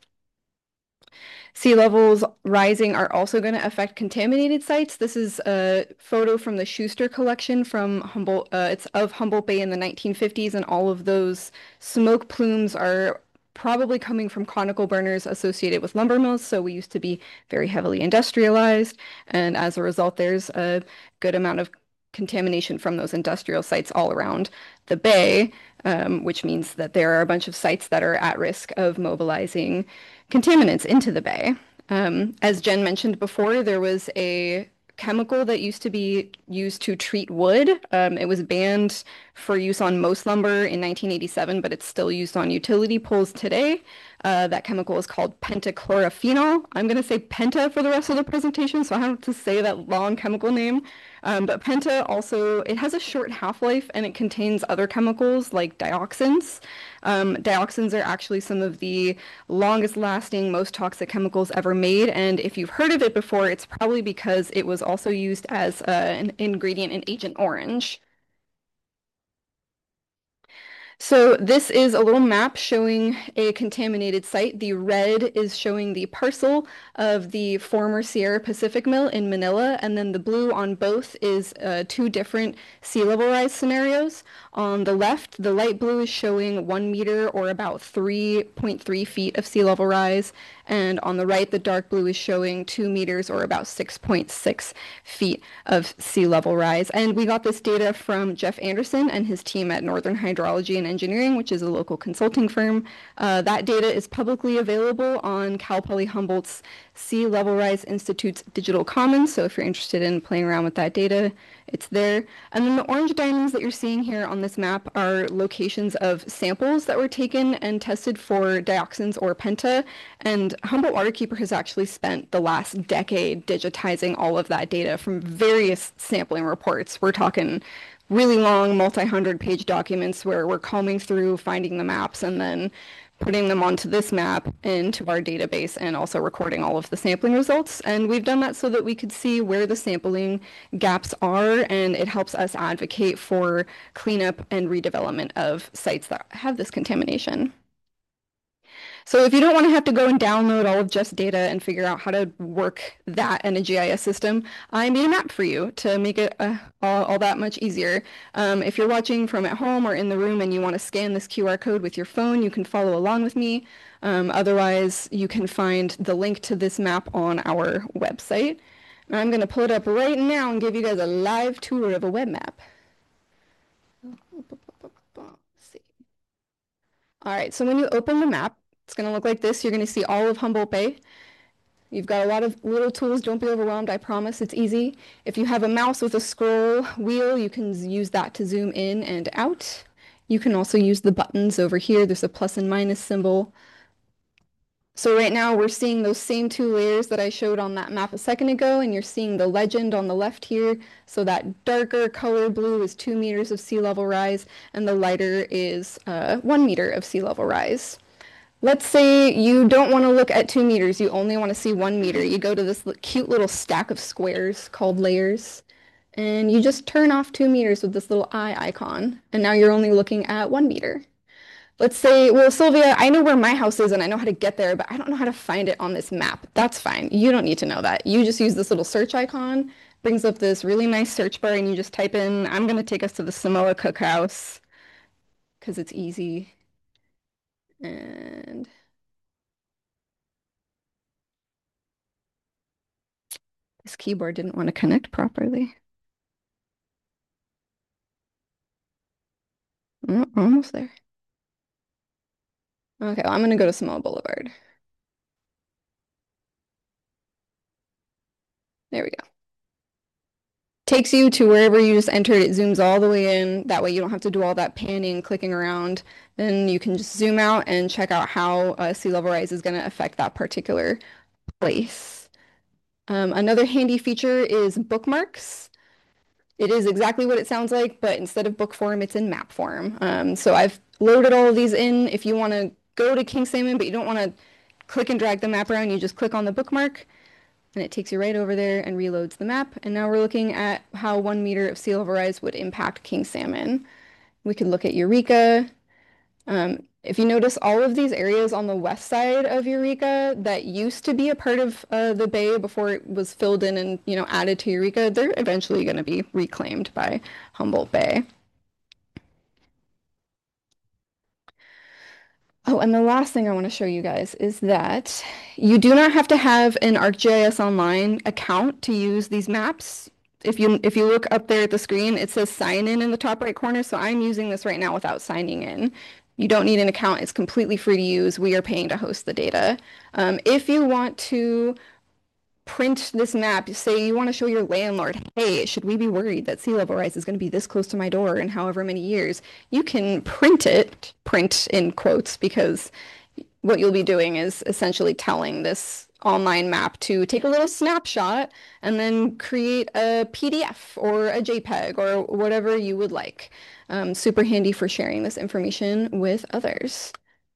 Sea levels rising are also going to affect contaminated sites. This is a photo from the Schuster collection from Humboldt. Uh, it's of Humboldt Bay in the nineteen fifties, and all of those smoke plumes are probably coming from conical burners associated with lumber mills. So we used to be very heavily industrialized, and as a result, there's a good amount of contamination from those industrial sites all around the bay, um, which means that there are a bunch of sites that are at risk of mobilizing contaminants into the bay. Um, as Jen mentioned before, there was a chemical that used to be used to treat wood. Um, it was banned for use on most lumber in nineteen eighty-seven, but it's still used on utility poles today. Uh, that chemical is called pentachlorophenol. I'm going to say penta for the rest of the presentation, so I have to say that long chemical name. Um, but penta also, it has a short half-life, and it contains other chemicals like dioxins. Um, dioxins are actually some of the longest lasting, most toxic chemicals ever made. And if you've heard of it before, it's probably because it was also used as uh, an ingredient in Agent Orange. So this is a little map showing a contaminated site. The red is showing the parcel of the former Sierra Pacific Mill in Manila, and then the blue on both is uh, two different sea level rise scenarios. On the left, the light blue is showing one meter or about three point three feet of sea level rise, and on the right, the dark blue is showing two meters or about six point six feet of sea level rise. And we got this data from Jeff Anderson and his team at Northern Hydrology and Engineering, which is a local consulting firm. Uh, that data is publicly available on Cal Poly Humboldt's Sea Level Rise Institute's Digital Commons. So if you're interested in playing around with that data, it's there. And then the orange diamonds that you're seeing here on this map are locations of samples that were taken and tested for dioxins or penta. And Humboldt Waterkeeper has actually spent the last decade digitizing all of that data from various sampling reports. We're talking really long multi-hundred page documents where we're combing through, finding the maps, and then putting them onto this map into our database and also recording all of the sampling results. And we've done that so that we could see where the sampling gaps are, and it helps us advocate for cleanup and redevelopment of sites that have this contamination. So if you don't want to have to go and download all of Just Data and figure out how to work that in a G I S system, I made a map for you to make it uh, all, all that much easier. Um, if you're watching from at home or in the room and you want to scan this Q R code with your phone, you can follow along with me. Um, otherwise, you can find the link to this map on our website. And I'm going to pull it up right now and give you guys a live tour of a web map. All right, so when you open the map, it's going to look like this. You're going to see all of Humboldt Bay. You've got a lot of little tools. Don't be overwhelmed. I promise it's easy. If you have a mouse with a scroll wheel, you can use that to zoom in and out. You can also use the buttons over here. There's a plus and minus symbol. So right now we're seeing those same two layers that I showed on that map a second ago, and you're seeing the legend on the left here. So that darker color blue is two meters of sea level rise, and the lighter is uh, one meter of sea level rise. Let's say you don't want to look at two meters, you only want to see one meter. You go to this cute little stack of squares called layers. And you just turn off two meters with this little eye icon. And now you're only looking at one meter. Let's say, well, Sylvia, I know where my house is and I know how to get there, but I don't know how to find it on this map. That's fine. You don't need to know that. You just use this little search icon, brings up this really nice search bar, and you just type in, I'm going to take us to the Samoa Cookhouse because it's easy. And this keyboard didn't want to connect properly. Oh, almost there. Okay, well, I'm going to go to Samoa Boulevard. There we go. Takes you to wherever you just entered. It zooms all the way in. That way you don't have to do all that panning, clicking around. Then you can just zoom out and check out how uh, sea level rise is going to affect that particular place. Um, another handy feature is bookmarks. It is exactly what it sounds like, but instead of book form, it's in map form. Um, so I've loaded all of these in. If you want to go to King Salmon, but you don't want to click and drag the map around, you just click on the bookmark and it takes you right over there and reloads the map. And now we're looking at how one meter of sea level rise would impact king salmon. We could look at Eureka. Um, if you notice all of these areas on the west side of Eureka that used to be a part of uh, the bay before it was filled in and, you know, added to Eureka, they're eventually going to be reclaimed by Humboldt Bay. Oh, and the last thing I want to show you guys is that you do not have to have an ArcGIS Online account to use these maps. If you if you look up there at the screen, it says sign in in the top right corner. So I'm using this right now without signing in. You don't need an account. It's completely free to use. We are paying to host the data. Um, if you want to print this map, say you want to show your landlord, hey, should we be worried that sea level rise is going to be this close to my door in however many years? You can print it, print in quotes, because what you'll be doing is essentially telling this online map to take a little snapshot and then create a P D F or a JPEG or whatever you would like. Um, super handy for sharing this information with others.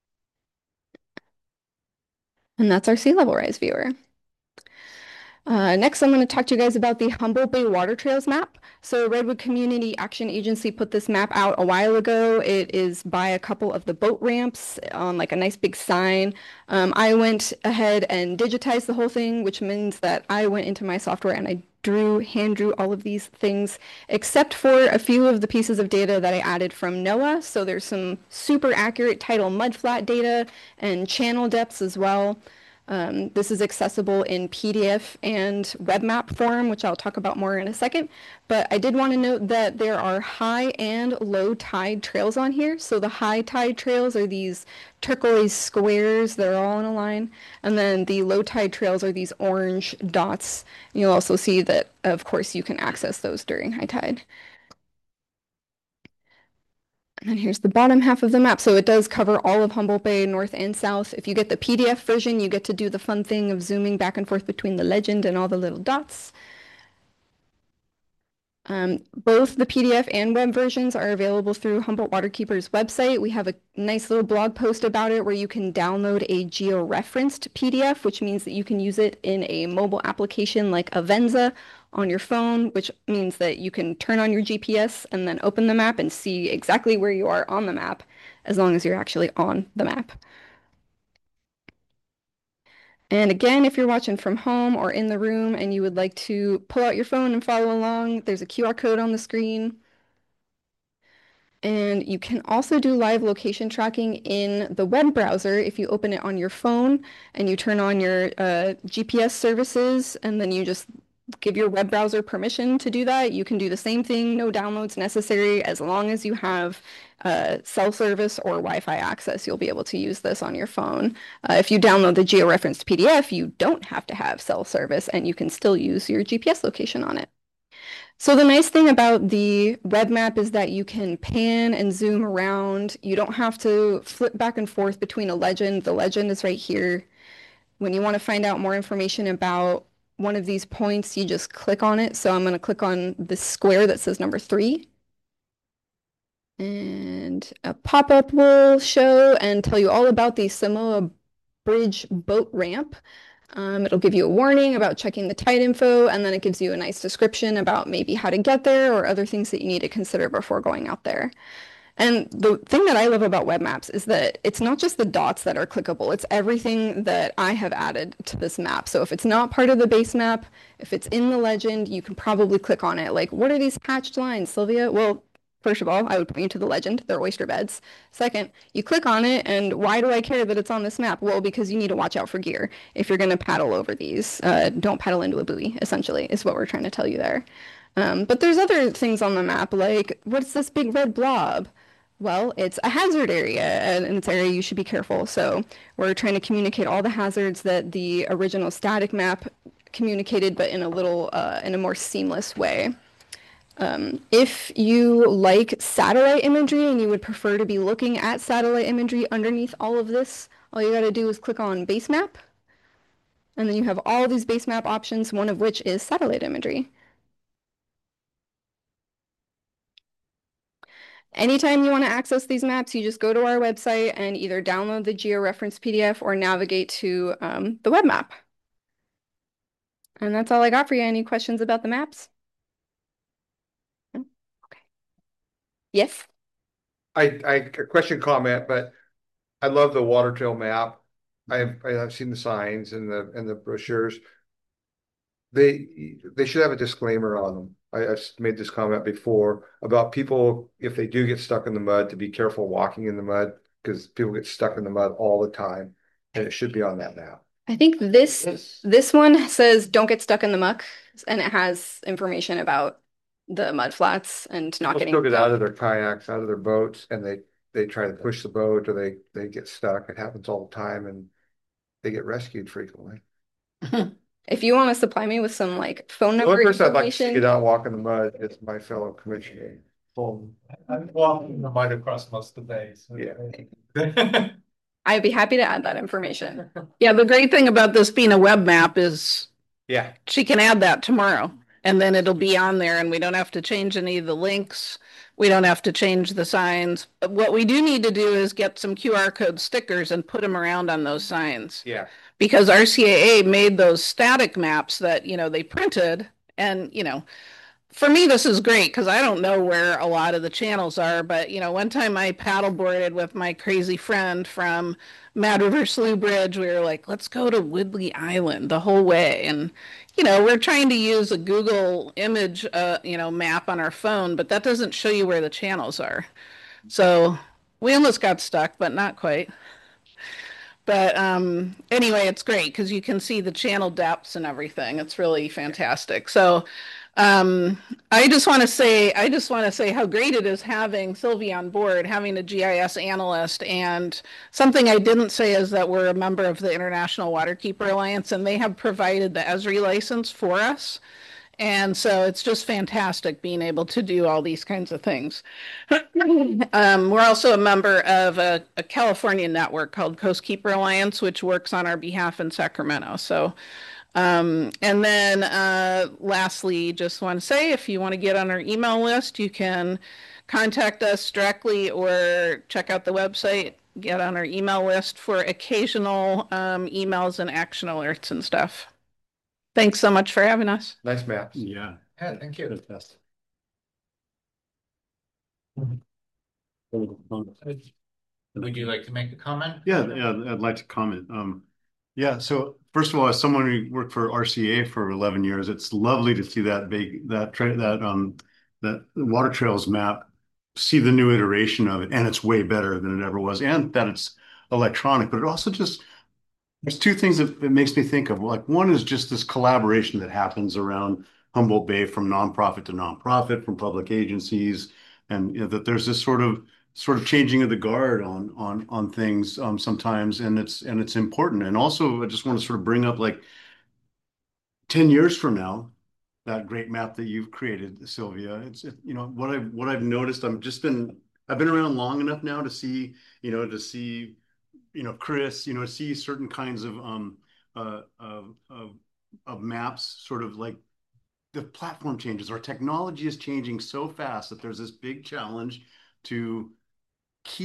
And that's our sea level rise viewer. Uh, next, I'm going to talk to you guys about the Humboldt Bay Water Trails map. So Redwood Community Action Agency put this map out a while ago. It is by a couple of the boat ramps on like a nice big sign. Um, I went ahead and digitized the whole thing, which means that I went into my software and I drew, hand drew all of these things, except for a few of the pieces of data that I added from NOAA. So there's some super accurate tidal mudflat data and channel depths as well. Um, this is accessible in P D F and web map form, which I'll talk about more in a second. But I did want to note that there are high and low tide trails on here. So the high tide trails are these turquoise squares that are all in a line. And then the low tide trails are these orange dots. You'll also see that, of course, you can access those during high tide. And then here's the bottom half of the map. So it does cover all of Humboldt Bay, north and south. If you get the P D F version, you get to do the fun thing of zooming back and forth between the legend and all the little dots. Um, both the P D F and web versions are available through Humboldt Waterkeeper's website. We have a nice little blog post about it where you can download a geo-referenced P D F, which means that you can use it in a mobile application like Avenza on your phone, which means that you can turn on your G P S and then open the map and see exactly where you are on the map, as long as you're actually on the map. And again, if you're watching from home or in the room and you would like to pull out your phone and follow along, there's a Q R code on the screen. And you can also do live location tracking in the web browser if you open it on your phone and you turn on your uh, G P S services and then you just give your web browser permission to do that. You can do the same thing, no downloads necessary, as long as you have uh, cell service or Wi-Fi access, you'll be able to use this on your phone. Uh, if you download the geo-referenced P D F, you don't have to have cell service and you can still use your G P S location on it. So the nice thing about the web map is that you can pan and zoom around. You don't have to flip back and forth between a legend. The legend is right here. When you want to find out more information about one of these points, you just click on it. So I'm going to click on the square that says number three. And a pop-up will show and tell you all about the Samoa Bridge boat ramp. Um, it'll give you a warning about checking the tide info, and then it gives you a nice description about maybe how to get there or other things that you need to consider before going out there. And the thing that I love about web maps is that it's not just the dots that are clickable, it's everything that I have added to this map. So if it's not part of the base map, if it's in the legend, you can probably click on it. Like, what are these hatched lines, Sylvia? Well, first of all, I would point you to the legend. They're oyster beds. Second, you click on it, and why do I care that it's on this map? Well, because you need to watch out for gear if you're going to paddle over these. Uh, don't paddle into a buoy, essentially, is what we're trying to tell you there. Um, but there's other things on the map, like, what's this big red blob? Well, it's a hazard area, and it's an area you should be careful. So we're trying to communicate all the hazards that the original static map communicated, but in a little, uh, in a more seamless way. Um, if you like satellite imagery and you would prefer to be looking at satellite imagery underneath all of this, all you got to do is click on base map. And then you have all these base map options, one of which is satellite imagery. Anytime you want to access these maps, you just go to our website and either download the georeference P D F or navigate to um, the web map. And that's all I got for you. Any questions about the maps? Okay. Yes? I, I, a question, comment, but I love the water trail map. I've, I've seen the signs and the, and the brochures. They, they should have a disclaimer on them. I, I've made this comment before about people, if they do get stuck in the mud, to be careful walking in the mud, because people get stuck in the mud all the time, and it should be on that map. I think this this one says don't get stuck in the muck, and it has information about the mud flats and not People getting still get out of their kayaks, out of their boats, and they they try to push the boat, or they they get stuck. It happens all the time, and they get rescued frequently. If you want to supply me with some like phone The number only person I'd like to see information, get out and walk in the mud is my fellow commissioner. Full. I'm walking the mud across most of the bay. So Yeah. I'd be happy to add that information. Yeah, the great thing about this being a web map is Yeah. she can add that tomorrow and then it'll be on there and we don't have to change any of the links. We don't have to change the signs. But what we do need to do is get some Q R code stickers and put them around on those signs. Yeah. Because R C A A made those static maps that, you know, they printed and, you know, for me, this is great because I don't know where a lot of the channels are. But, you know, one time I paddleboarded with my crazy friend from Mad River Slough Bridge. We were like, let's go to Woodley Island the whole way. And, you know, we're trying to use a Google image, uh, you know, map on our phone, but that doesn't show you where the channels are. So we almost got stuck, but not quite. But um, anyway, it's great because you can see the channel depths and everything. It's really fantastic. So um, I just want to say, I just want to say how great it is having Sylvie on board, having a G I S analyst. And something I didn't say is that we're a member of the International Waterkeeper Alliance, and they have provided the Esri license for us. And so it's just fantastic being able to do all these kinds of things. um, we're also a member of a, a California network called Coastkeeper Alliance, which works on our behalf in Sacramento. So, um, and then uh, lastly, just want to say, if you want to get on our email list, you can contact us directly or check out the website, get on our email list for occasional um, emails and action alerts and stuff. Thanks so much for having us. Nice maps. Yeah. Yeah, thank you. Fantastic. Would you like to make a comment? Yeah, yeah, I'd like to comment. Um, yeah, so first of all, as someone who worked for R C A for eleven years, it's lovely to see that big that tra that um that water trails map, see the new iteration of it, and it's way better than it ever was, and that it's electronic, but it also just there's two things that it makes me think of. Like one is just this collaboration that happens around Humboldt Bay from nonprofit to nonprofit, from public agencies, and you know, that there's this sort of sort of changing of the guard on on on things um, sometimes, and it's and it's important. And also, I just want to sort of bring up like ten years from now, that great map that you've created, Sylvia. It's it, you know what I what I've noticed. I've just been I've been around long enough now to see you know to see you know Chris you know see certain kinds of um uh of of, of maps sort of like the platform changes. Our technology is changing so fast that there's this big challenge to keep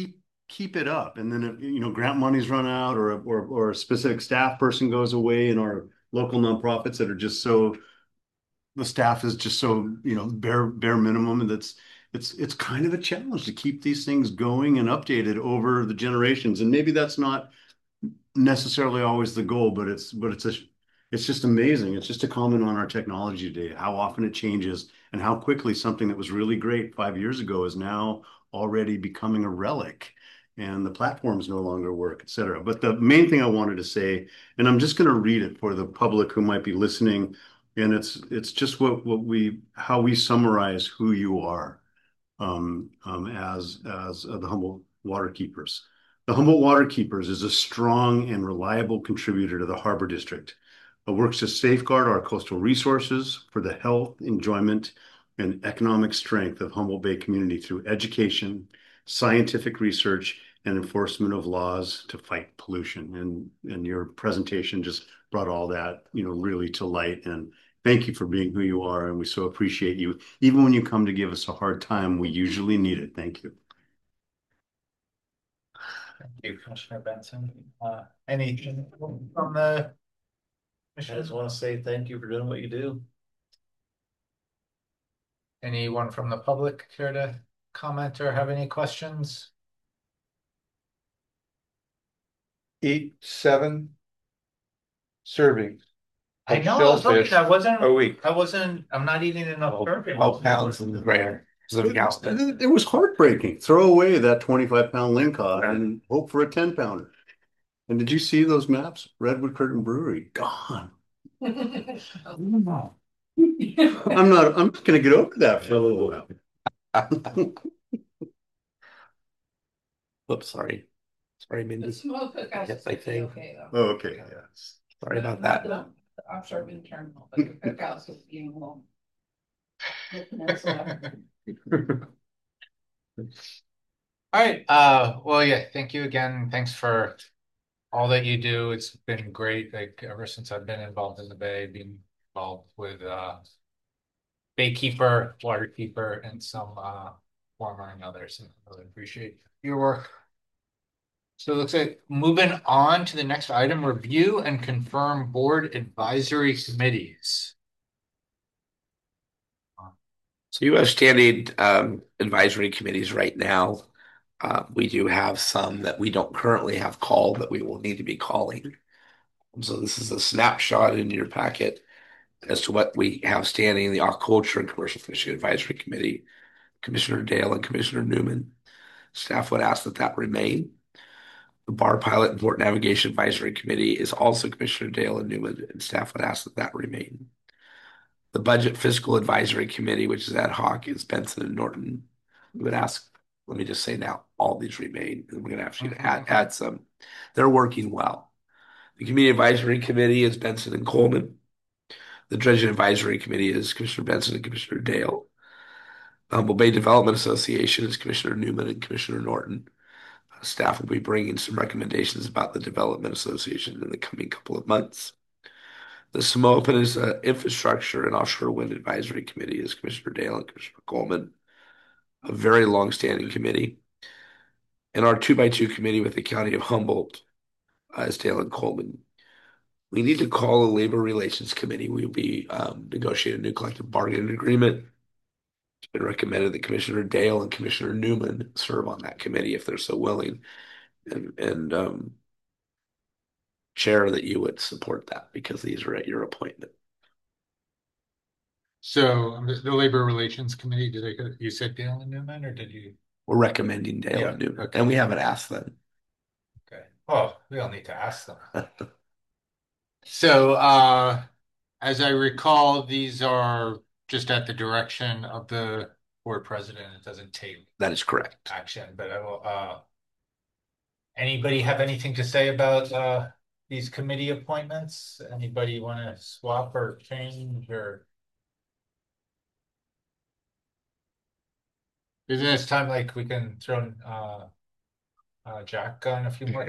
keep it up. And then, if, you know, grant money's run out or, or, or a specific staff person goes away in our local nonprofits that are just so, the staff is just so, you know, bare, bare minimum. And that's, it's, it's kind of a challenge to keep these things going and updated over the generations. And maybe that's not necessarily always the goal, but it's, but it's a, it's just amazing. It's just a comment on our technology today, how often it changes and how quickly something that was really great five years ago is now already becoming a relic and the platforms no longer work, et cetera. But the main thing I wanted to say, and I'm just going to read it for the public who might be listening, and it's it's just what what we how we summarize who you are um, um, as as uh, the Humboldt Waterkeepers. The Humboldt Waterkeepers is a strong and reliable contributor to the Harbor District. It works to safeguard our coastal resources for the health, enjoyment, and economic strength of Humboldt Bay community through education, scientific research, and enforcement of laws to fight pollution. And, and your presentation just brought all that, you know, really to light. And thank you for being who you are. And we so appreciate you. Even when you come to give us a hard time, we usually need it. Thank you. Thank you, Commissioner Benson. Uh, anything from the I just want to say thank you for doing what you do. anyone from the public care to comment or have any questions? Eat seven servings I of know, I was looking, shellfish I wasn't, a week. I wasn't, I'm not eating enough servings. twelve pounds in the rare. It, it was heartbreaking. Throw away that twenty-five pound lingcod and hope for a ten pounder. And did you see those maps? Redwood Curtain Brewery, gone. I'm not, I'm not gonna get over that for a little while. Oops, sorry. Sorry, Mindy. The smoke cookhouse Yes, I would be think. okay though. Oh, okay, yes. Sorry about Not that. The the offshore wind terminal, but the cookhouse would be a little. the peninsula. All right, uh, well, yeah, thank you again. Thanks for all that you do. It's been great, like ever since I've been involved in the Bay, being involved with uh Baykeeper, Waterkeeper, and some uh former and others. And I really appreciate your work. So it looks like moving on to the next item, review and confirm board advisory committees. So you have standing um, advisory committees right now. Uh, we do have some that we don't currently have called that we will need to be calling. So this is a snapshot in your packet as to what we have standing. The Aquaculture and Commercial Fishing Advisory Committee, Commissioner Dale and Commissioner Newman. Staff would ask that that remain. The Bar Pilot and Port Navigation Advisory Committee is also Commissioner Dale and Newman, and staff would ask that that remain. The Budget Fiscal Advisory Committee, which is ad hoc, is Benson and Norton. We would ask, let me just say now, all these remain, and we're going to ask you to add, add some. They're working well. The Community Advisory Committee is Benson and Coleman. The Dredging Advisory Committee is Commissioner Benson and Commissioner Dale. The Humboldt Bay Development Association is Commissioner Newman and Commissioner Norton. Uh, staff will be bringing some recommendations about the Development Association in the coming couple of months. The Samoa Peninsula Infrastructure and Offshore Wind Advisory Committee is Commissioner Dale and Commissioner Coleman, a very long-standing committee. And our two-by-two committee with the County of Humboldt uh, is Dale and Coleman. We need to call a Labor Relations Committee. We will be um, negotiating a new collective bargaining agreement. It's been recommended that Commissioner Dale and Commissioner Newman serve on that committee if they're so willing. And, and um, Chair, that you would support that because these are at your appointment. So um, the, the Labor Relations Committee, did they, you said Dale and Newman, or did you? We're recommending Dale Yeah, and Newman, okay. and we haven't asked them. Okay. Well, we all need to ask them. So, uh, as I recall, these are just at the direction of the board president. It doesn't take That is correct. action, but I will, uh, anybody have anything to say about, uh, these committee appointments? Anybody want to swap or change or? Isn't this time like we can throw, uh, uh, Jack on a few more?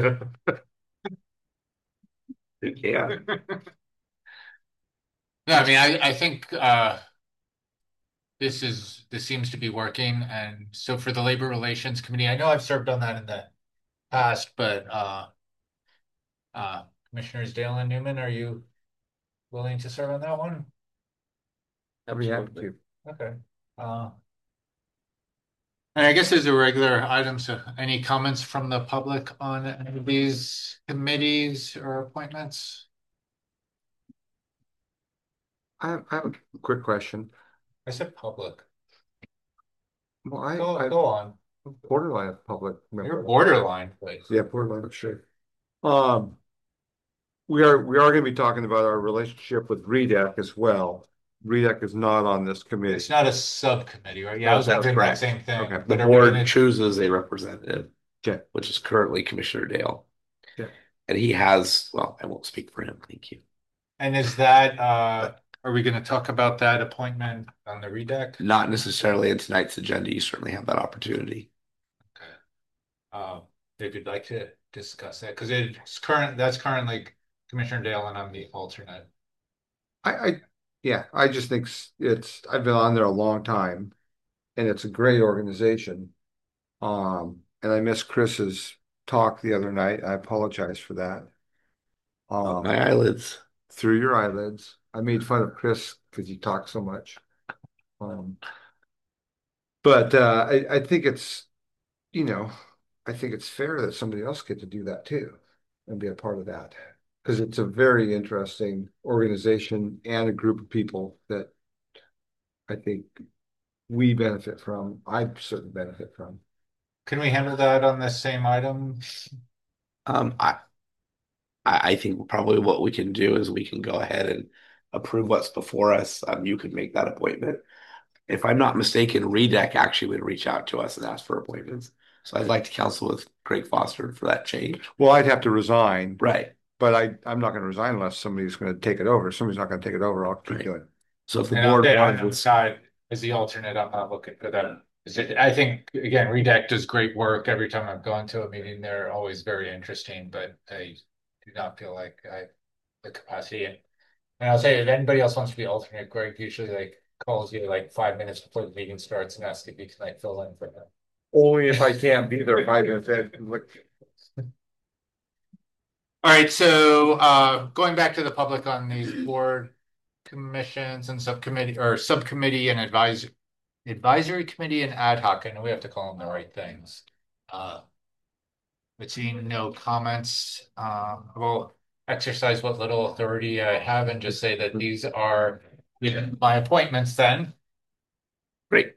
Yeah. No, I mean, I, I think, uh, this is, this seems to be working. And so for the Labor Relations Committee, I know I've served on that in the past, but uh, uh, Commissioners Dale and Newman, are you willing to serve on that one? I'd be happy to. Okay. Uh, and I guess there's a regular item, so any comments from the public on any of these committees or appointments? I have, I have a quick question. I said public. Well, I, Go, I go on. borderline of public You're member. borderline, please. Yeah, borderline, sure. Um, we are, we are gonna be talking about our relationship with R E D A C as well. R E D A C is not on this committee. It's not a subcommittee, right? Yeah, I No, was that's wondering that correct. same thing. Okay. The But are we board gonna- chooses a representative, Okay. which is currently Commissioner Dale. Yeah. And he has, well, I won't speak for him. Thank you. And is that, uh, are we gonna talk about that appointment on the R E D A C? Not necessarily in tonight's agenda. You certainly have that opportunity. Okay. Um, if you'd like to discuss that, because it's current, that's currently Commissioner Dale and I'm the alternate. I, I, yeah, I just think s- it's, I've been on there a long time and it's a great organization. Um, and I missed Chris's talk the other night. I apologize for that. Oh, Um, my eyelids. through your eyelids. I made fun of Chris because he talked so much. Um, but uh, I, I think it's, you know, I think it's fair that somebody else get to do that too and be a part of that. Because it's a very interesting organization and a group of people that I think we benefit from. I certainly benefit from. Can we handle that on the same item? Um, I, I I think probably what we can do is we can go ahead and approve what's before us. Um, you could make that appointment. If I'm not mistaken, R E D A C actually would reach out to us and ask for appointments. So I'd like to counsel with Craig Foster for that change. Well, I'd have to resign, Right. but I, I'm not going to resign unless somebody's going to take it over. If somebody's not going to take it over, I'll keep Right. doing it. So if the And I'll board say on wanted the to, side, as the alternate, I'm not looking for that. Is it- I think, again, R E D A C does great work. Every time I've gone to a meeting, they're always very interesting, but I do not feel like I have the capacity. And and I'll say, if anybody else wants to be alternate, Greg usually like calls you like five minutes before the meeting starts and asks if you can like fill in for them. Only if I can't be there five minutes in. Look, All right, so uh, going back to the public on these board commissions and subcommittee or subcommittee and advisory advisory committee and ad hoc, I know we have to call them the right things. Uh, but seeing no comments, uh, we'll exercise what little authority I have and just say that these are my appointments then. great.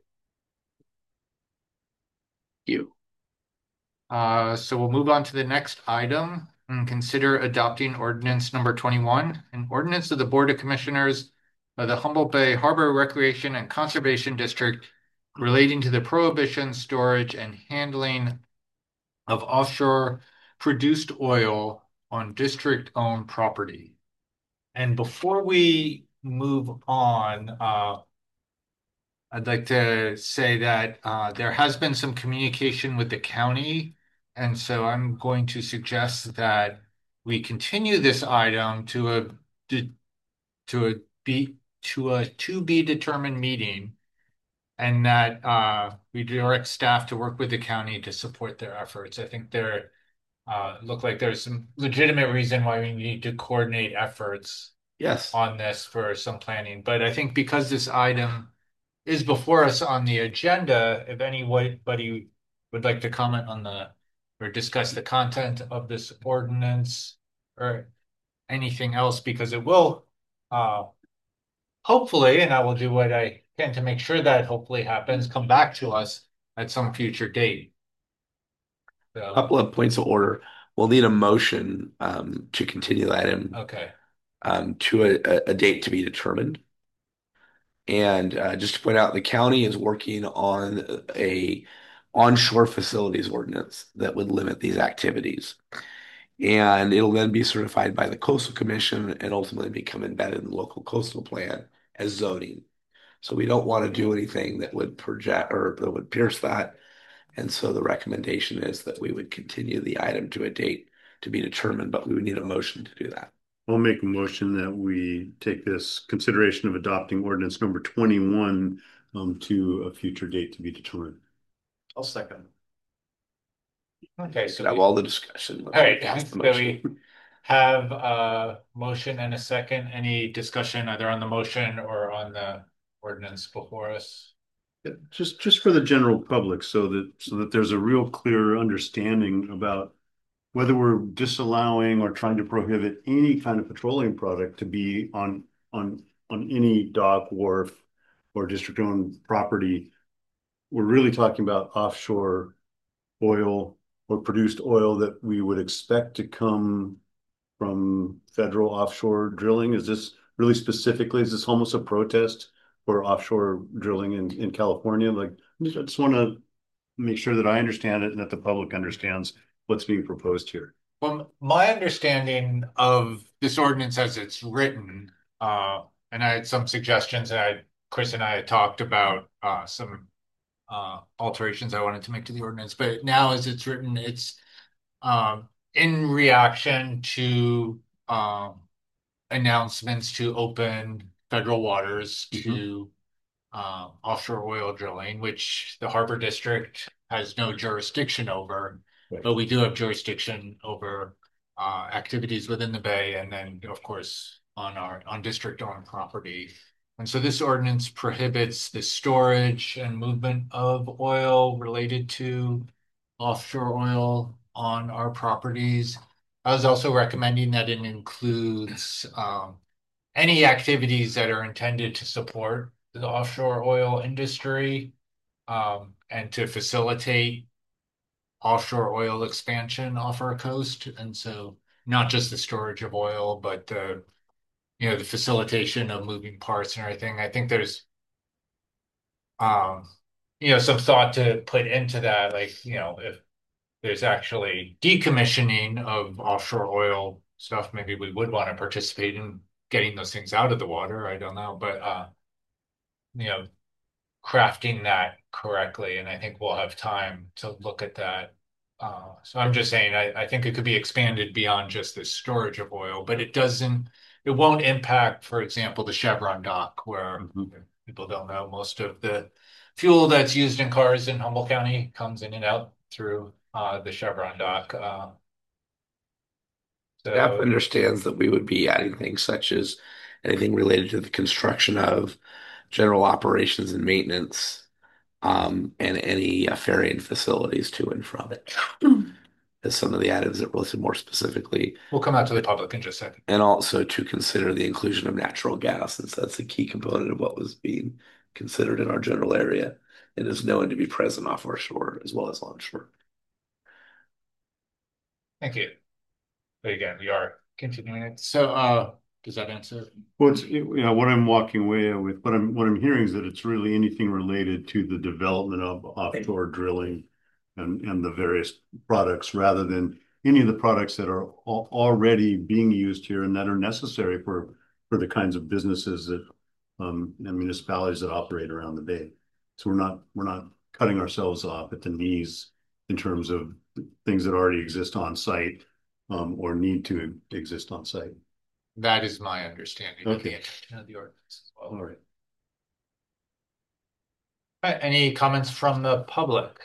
You. Uh, so we'll move on to the next item and consider adopting ordinance number twenty-one, an ordinance of the Board of Commissioners of the Humboldt Bay Harbor Recreation and Conservation District relating to the prohibition, storage, and handling of offshore produced oil on district-owned property. And before we move on, uh, I'd like to say that uh, there has been some communication with the county, and so I'm going to suggest that we continue this item to a to a be to a to be determined meeting, and that uh, we direct staff to work with the county to support their efforts. I think there uh, look like there's some legitimate reason why we need to coordinate efforts Yes. on this for some planning, but I think because this item is before us on the agenda, if anybody would like to comment on the or discuss the content of this ordinance or anything else, because it will uh hopefully, and I will do what I can to make sure that hopefully happens, come back to us at some future date. A So, couple of points of order. We'll need a motion um, to continue the item okay. um, to a, a, a date to be determined. And uh, just to point out, the county is working on a onshore facilities ordinance that would limit these activities. And it'll then be certified by the Coastal Commission and ultimately become embedded in the local coastal plan as zoning. So we don't want to do anything that would project or that would pierce that. And so the recommendation is that we would continue the item to a date to be determined, but we would need a motion to do that. I'll make a motion that we take this consideration of adopting ordinance number twenty-one um, to a future date to be determined. I'll second. Okay, so Have we, all the discussion. all right, That's the so motion. we have a motion and a second. Any discussion either on the motion or on the ordinance before us? Yeah, Just, just for the general public, so that, so that there's a real clear understanding about whether we're disallowing or trying to prohibit any kind of petroleum product to be on, on, on any dock, wharf, or district-owned property. We're really talking about offshore oil or produced oil that we would expect to come from federal offshore drilling. Is this really specifically, is this almost a protest for offshore drilling in, in California? Like, I just want to make sure that I understand it and that the public understands what's being proposed here. Well, my understanding of this ordinance as it's written, uh, and I had some suggestions, and I, Chris and I had talked about uh, some uh, alterations I wanted to make to the ordinance, but now as it's written, it's um, in reaction to um, announcements to open federal waters to uh, offshore oil drilling, which the Harbor District has no jurisdiction over, Right. but we do have jurisdiction over uh, activities within the bay, and then, of course, on our on district-owned property. And so this ordinance prohibits the storage and movement of oil related to offshore oil on our properties. I was also recommending that it includes um, any activities that are intended to support the offshore oil industry um, and to facilitate offshore oil expansion off our coast. And so not just the storage of oil, but the, you know, the facilitation of moving parts and everything. I think there's, um, you know, some thought to put into that, like, you know, if there's actually decommissioning of offshore oil stuff, maybe we would want to participate in getting those things out of the water. I don't know, but uh, you know, crafting that correctly, and I think we'll have time to look at that. Uh, so I'm just saying, I, I think it could be expanded beyond just the storage of oil, but it doesn't, it won't impact, for example, the Chevron dock, where Mhm. people don't know most of the fuel that's used in cars in Humboldt County comes in and out through uh, the Chevron dock. Uh, Staff so understands that we would be adding things such as anything related to the construction of general operations and maintenance, um, and any uh, ferrying facilities to and from it. As some of the items that listed more specifically, we'll come out to the public in just a second. and also to consider the inclusion of natural gas, since that's a key component of what was being considered in our general area and is known to be present off our shore as well as onshore. Thank you. But again, we are continuing it. So, uh, does that answer? Well, it's, you know, what I'm walking away with, what I'm, what I'm hearing is that it's really anything related to the development of offshore drilling and, and the various products rather than any of the products that are al already being used here and that are necessary for, for the kinds of businesses that, um, and municipalities that operate around the bay. So we're not, we're not cutting ourselves off at the knees in terms of things that already exist on site, um, or need to exist on site. That is my understanding of the Okay. intention of the ordinance as well. All right. All right, any comments from the public?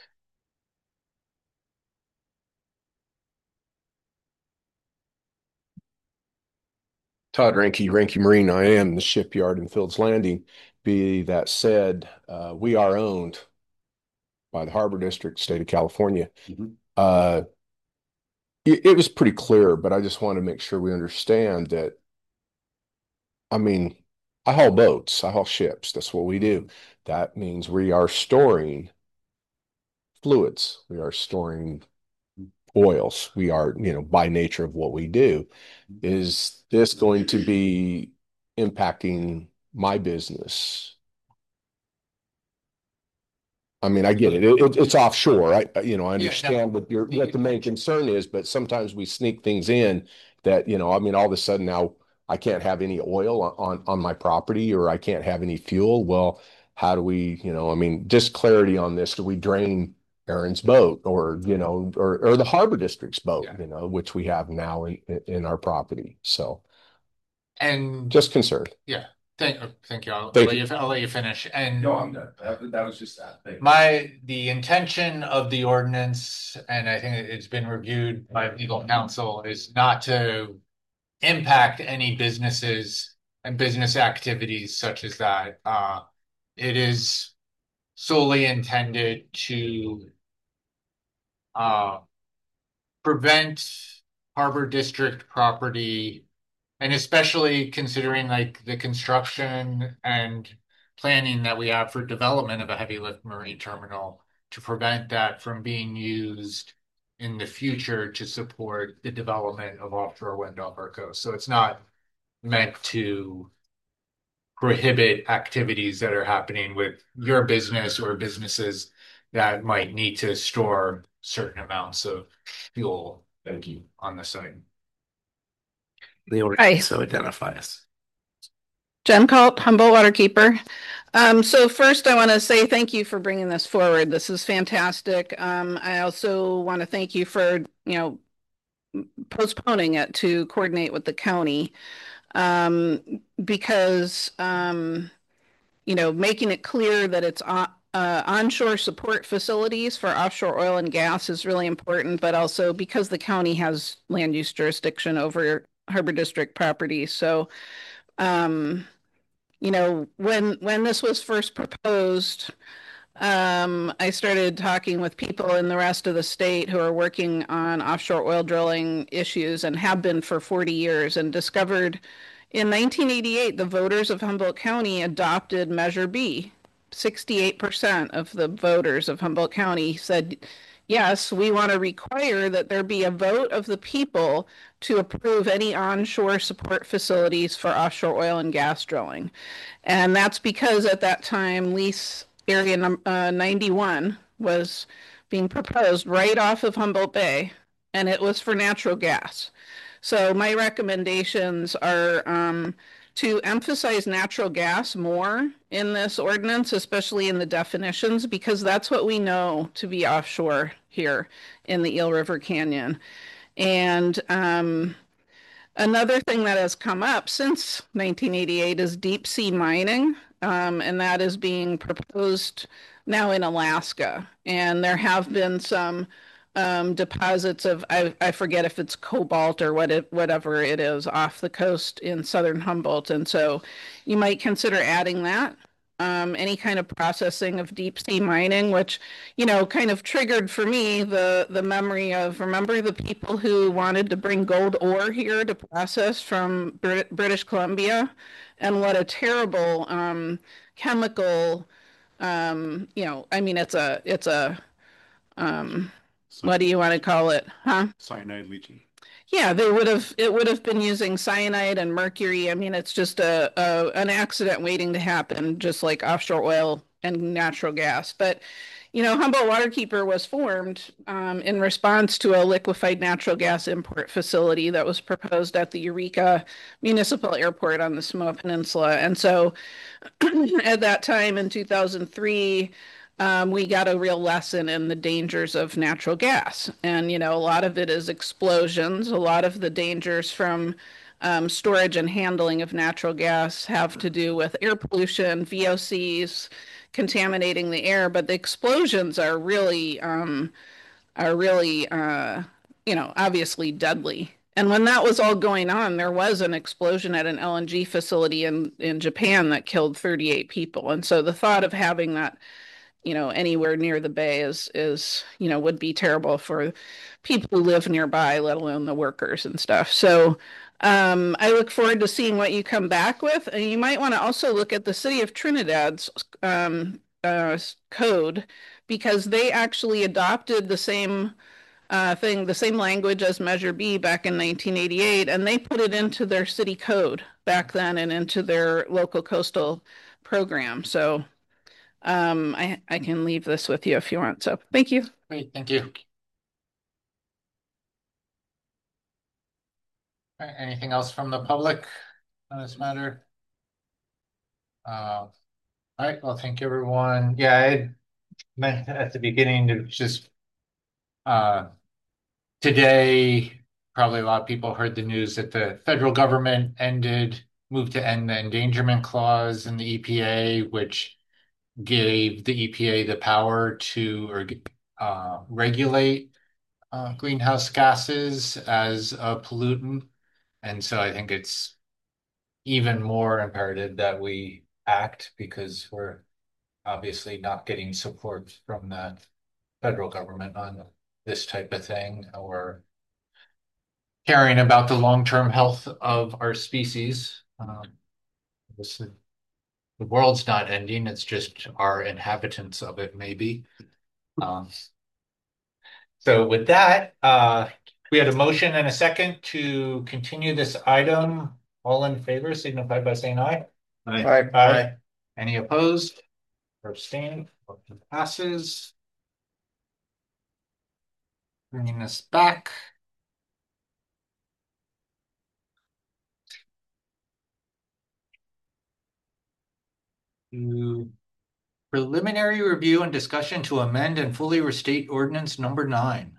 Todd Ranke, Ranke Marine. I am the shipyard in Fields Landing. Be that said, uh, we are owned by the Harbor District, state of California. Mhm. Uh, it, it was pretty clear, but I just want to make sure we understand that. I mean, I haul boats, I haul ships. That's what we do. That means we are storing fluids. We are storing oils. We are, you know, by nature of what we do. Is this going to be impacting my business? I mean, I get it. It, it- it's offshore. I, I- you know, I no. understand what your, what the main concern is, but sometimes we sneak things in that, you know, I mean, all of a sudden now I can't have any oil on, on, on my property or I can't have any fuel. Well, how do we, you know, I mean, just clarity on this. Do we drain Aaron's boat or, you know, or, or the Harbor District's boat, Yeah. you know, which we have now in, in our property. So, And Just concerned. yeah, thank, thank you. I'll, Thank I'll let you. you, I'll let you finish. And No, I'm done. That, that was just that. Thank you. my, the intention of the ordinance, and I think it's been reviewed by legal counsel, is not to impact any businesses and business activities such as that. Uh, it is solely intended to uh, prevent Harbor District property, and especially considering like the construction and planning that we have for development of a heavy lift marine terminal, to prevent that from being used in the future to support the development of offshore wind off our coast. So it's not meant to prohibit activities that are happening with your business or businesses that might need to store certain amounts of fuel. Thank you. On the site. The order Hi. so identify us. Jen Colt, Humboldt Waterkeeper. Um, so first I want to say thank you for bringing this forward. This is fantastic. Um, I also want to thank you for, you know, postponing it to coordinate with the county. Um, because, um, you know, making it clear that it's on, uh, onshore support facilities for offshore oil and gas is really important, but also because the county has land use jurisdiction over Harbor District property. So, um, you know, when when this was first proposed, um, I started talking with people in the rest of the state who are working on offshore oil drilling issues and have been for forty years, and discovered in nineteen eighty-eight, the voters of Humboldt County adopted Measure B. sixty-eight percent of the voters of Humboldt County said, yes, we want to require that there be a vote of the people to approve any onshore support facilities for offshore oil and gas drilling. And that's because at that time, lease area num- uh, ninety-one was being proposed right off of Humboldt Bay, and it was for natural gas. So my recommendations are um, to emphasize natural gas more in this ordinance, especially in the definitions, because that's what we know to be offshore here in the Eel River Canyon. And um, another thing that has come up since nineteen eighty-eight is deep sea mining, um, and that is being proposed now in Alaska. And there have been some um, deposits of, I, I forget if it's cobalt or what it, whatever it is, off the coast in southern Humboldt. And so you might consider adding that. Um, any kind of processing of deep sea mining, which, you know, kind of triggered for me the the memory of, remember the people who wanted to bring gold ore here to process from Brit British Columbia, and what a terrible um, chemical, um, you know, I mean, it's a it's a um, what do you want to call it, huh? Cyanide leaching. Yeah, they would have, it would have been using cyanide and mercury. I mean, it's just a, a an accident waiting to happen, just like offshore oil and natural gas. But, you know, Humboldt Waterkeeper was formed um, in response to a liquefied natural gas import facility that was proposed at the Eureka Municipal Airport on the Samoa Peninsula. And so at that time in two thousand three, Um, we got a real lesson in the dangers of natural gas. And, you know, a lot of it is explosions. A lot of the dangers from um, storage and handling of natural gas have to do with air pollution, V O Cs, contaminating the air. But the explosions are really, um, are really, uh, you know, obviously deadly. And when that was all going on, there was an explosion at an L N G facility in, in Japan that killed thirty-eight people. And so the thought of having that, you know, anywhere near the bay is, is, you know, would be terrible for people who live nearby, let alone the workers and stuff. So um, I look forward to seeing what you come back with. And you might want to also look at the City of Trinidad's um, uh, code, because they actually adopted the same uh, thing, the same language as Measure B back in nineteen eighty-eight, and they put it into their city code back then and into their local coastal program. So um, I, I can leave this with you if you want. So thank you. Great, thank you. All right, anything else from the public on this matter? Uh, all right, well, thank you, everyone. Yeah, I meant at the beginning to just uh, today, probably a lot of people heard the news that the federal government ended moved to end the endangerment clause in the E P A, which gave the E P A the power to or uh, regulate uh, greenhouse gases as a pollutant. And so I think it's even more imperative that we act because we're obviously not getting support from the federal government on this type of thing or caring about the long-term health of our species. Um, this, the world's not ending, it's just our inhabitants of it, maybe. Um, so with that, uh, we had a motion and a second to continue this item. All in favor, signify by saying aye. Aye. Aye. Aye. Any opposed or abstained? Motion passes. Bringing us back. To preliminary review and discussion to amend and fully restate ordinance number nine.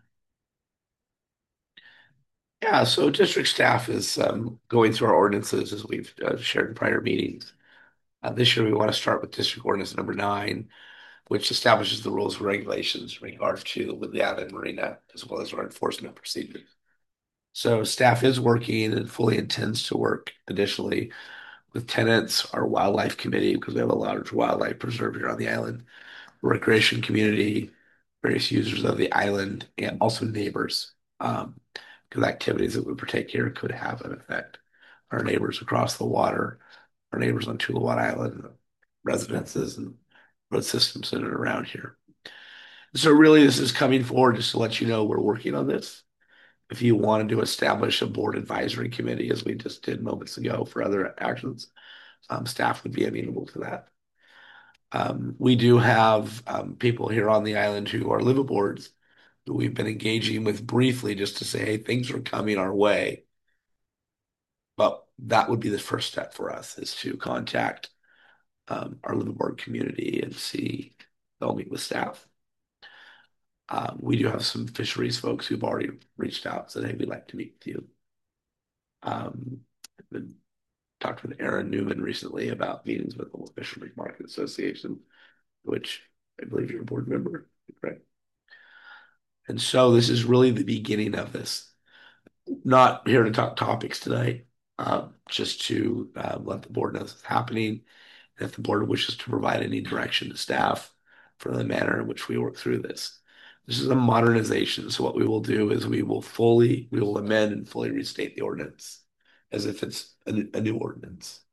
Yeah, so district staff is um, going through our ordinances as we've uh, shared in prior meetings. Uh, this year, we want to start with district ordinance number nine, which establishes the rules and regulations in regard to the island marina, as well as our enforcement procedures. So staff is working and fully intends to work additionally with tenants, our wildlife committee, because we have a large wildlife preserve here on the island, recreation community, various users of the island, and also neighbors. Um, because activities that we partake here could have an effect. Our neighbors across the water, our neighbors on Tulawan Island, residences and road systems in and around here. So really, this is coming forward just to let you know we're working on this. If you wanted to establish a board advisory committee, as we just did moments ago for other actions, um, staff would be amenable to that. Um, we do have um, people here on the island who are liveaboards who we've been engaging with briefly just to say, hey, things are coming our way. But that would be the first step for us is to contact um, our liveaboard community and see, they'll meet with staff. Um, we do have some fisheries folks who've already reached out and said, hey, we'd like to meet with you. Um, I've been talked with Aaron Newman recently about meetings with the Fisheries Market Association, which I believe you're a board member, right? And so this is really the beginning of this. Not here to talk topics tonight, um, just to uh, let the board know this is happening. And if the board wishes to provide any direction to staff for the manner in which we work through this. This is a modernization. So what we will do is we will fully, we will amend and fully restate the ordinance as if it's a, a new ordinance.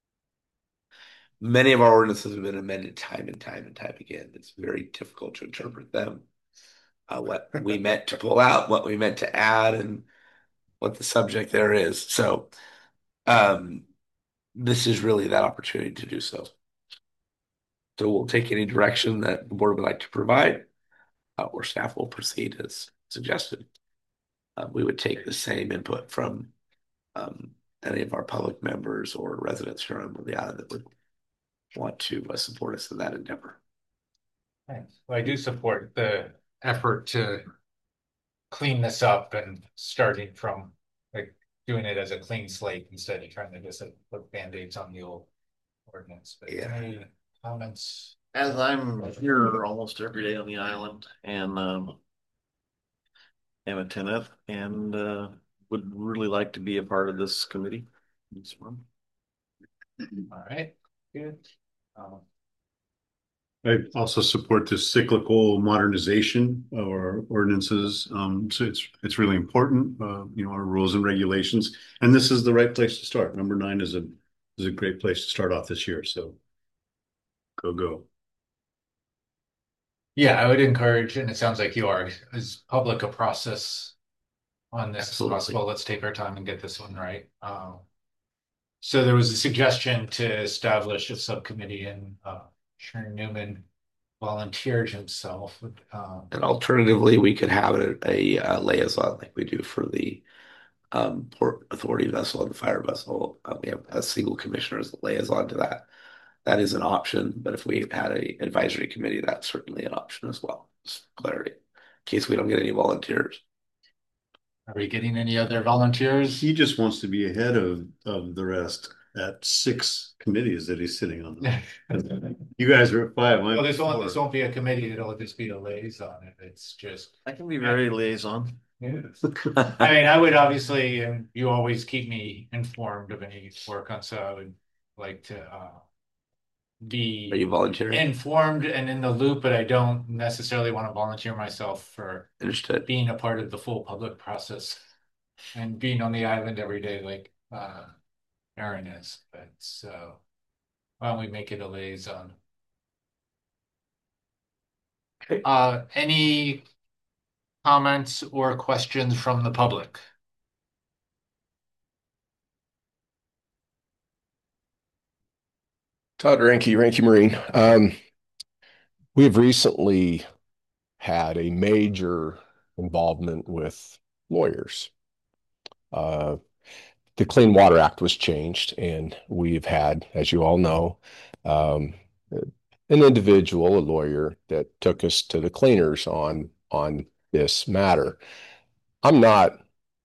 Many of our ordinances have been amended time and time and time again. It's very difficult to interpret them. Uh, what we meant to pull out, what we meant to add, and what the subject there is. So um, this is really that opportunity to do so. So we'll take any direction that the board would like to provide, uh, or staff will proceed as suggested. Uh, we would take the same input from um, any of our public members or residents here on the island that would want to uh, support us in that endeavor. Thanks. Well, I do support the effort to clean this up and starting from like doing it as a clean slate instead of trying to just like, put band-aids on the old ordinance. But Yeah. Any comments? As I'm here almost every day on the island and um, am a tenant and uh, would really like to be a part of this committee. All right, good. Um, I also support this cyclical modernization of our ordinances. Um, so it's it's really important, uh, you know, our rules and regulations, and this is the right place to start. Number nine is a is a great place to start off this year. So go go. Yeah, I would encourage, and it sounds like you are, as public a process on this Absolutely. as possible. Let's take our time and get this one right. Um, so there was a suggestion to establish a subcommittee, and uh, Sharon Newman volunteered himself. Um, And alternatively, we could have a, a, uh liaison like we do for the um, Port Authority vessel and the fire vessel. Uh, we have a single commissioner as a liaison to that. That is an option, but if we had a advisory committee, that's certainly an option as well. Just clarity, in case we don't get any volunteers. Are we getting any other volunteers? He just wants to be ahead of of the rest. at six committees that he's sitting on. You guys are at five. Well, this won't, this won't be a committee, it'll just be a liaison if it's just. I can be very liaison. Yes. I mean, I would obviously, and you always keep me informed of any work on, so I would like to uh be Are you volunteering? informed and in the loop, but I don't necessarily want to volunteer myself for Understood. being a part of the full public process and being on the island every day like uh Aaron is. But so why don't we make it a liaison? Okay. Uh, any comments or questions from the public? Todd Ranke, Ranke Marine. Um, we have recently had a major involvement with lawyers. Uh, the Clean Water Act was changed, and we've had, as you all know, um, an individual, a lawyer, that took us to the cleaners on on this matter. I'm not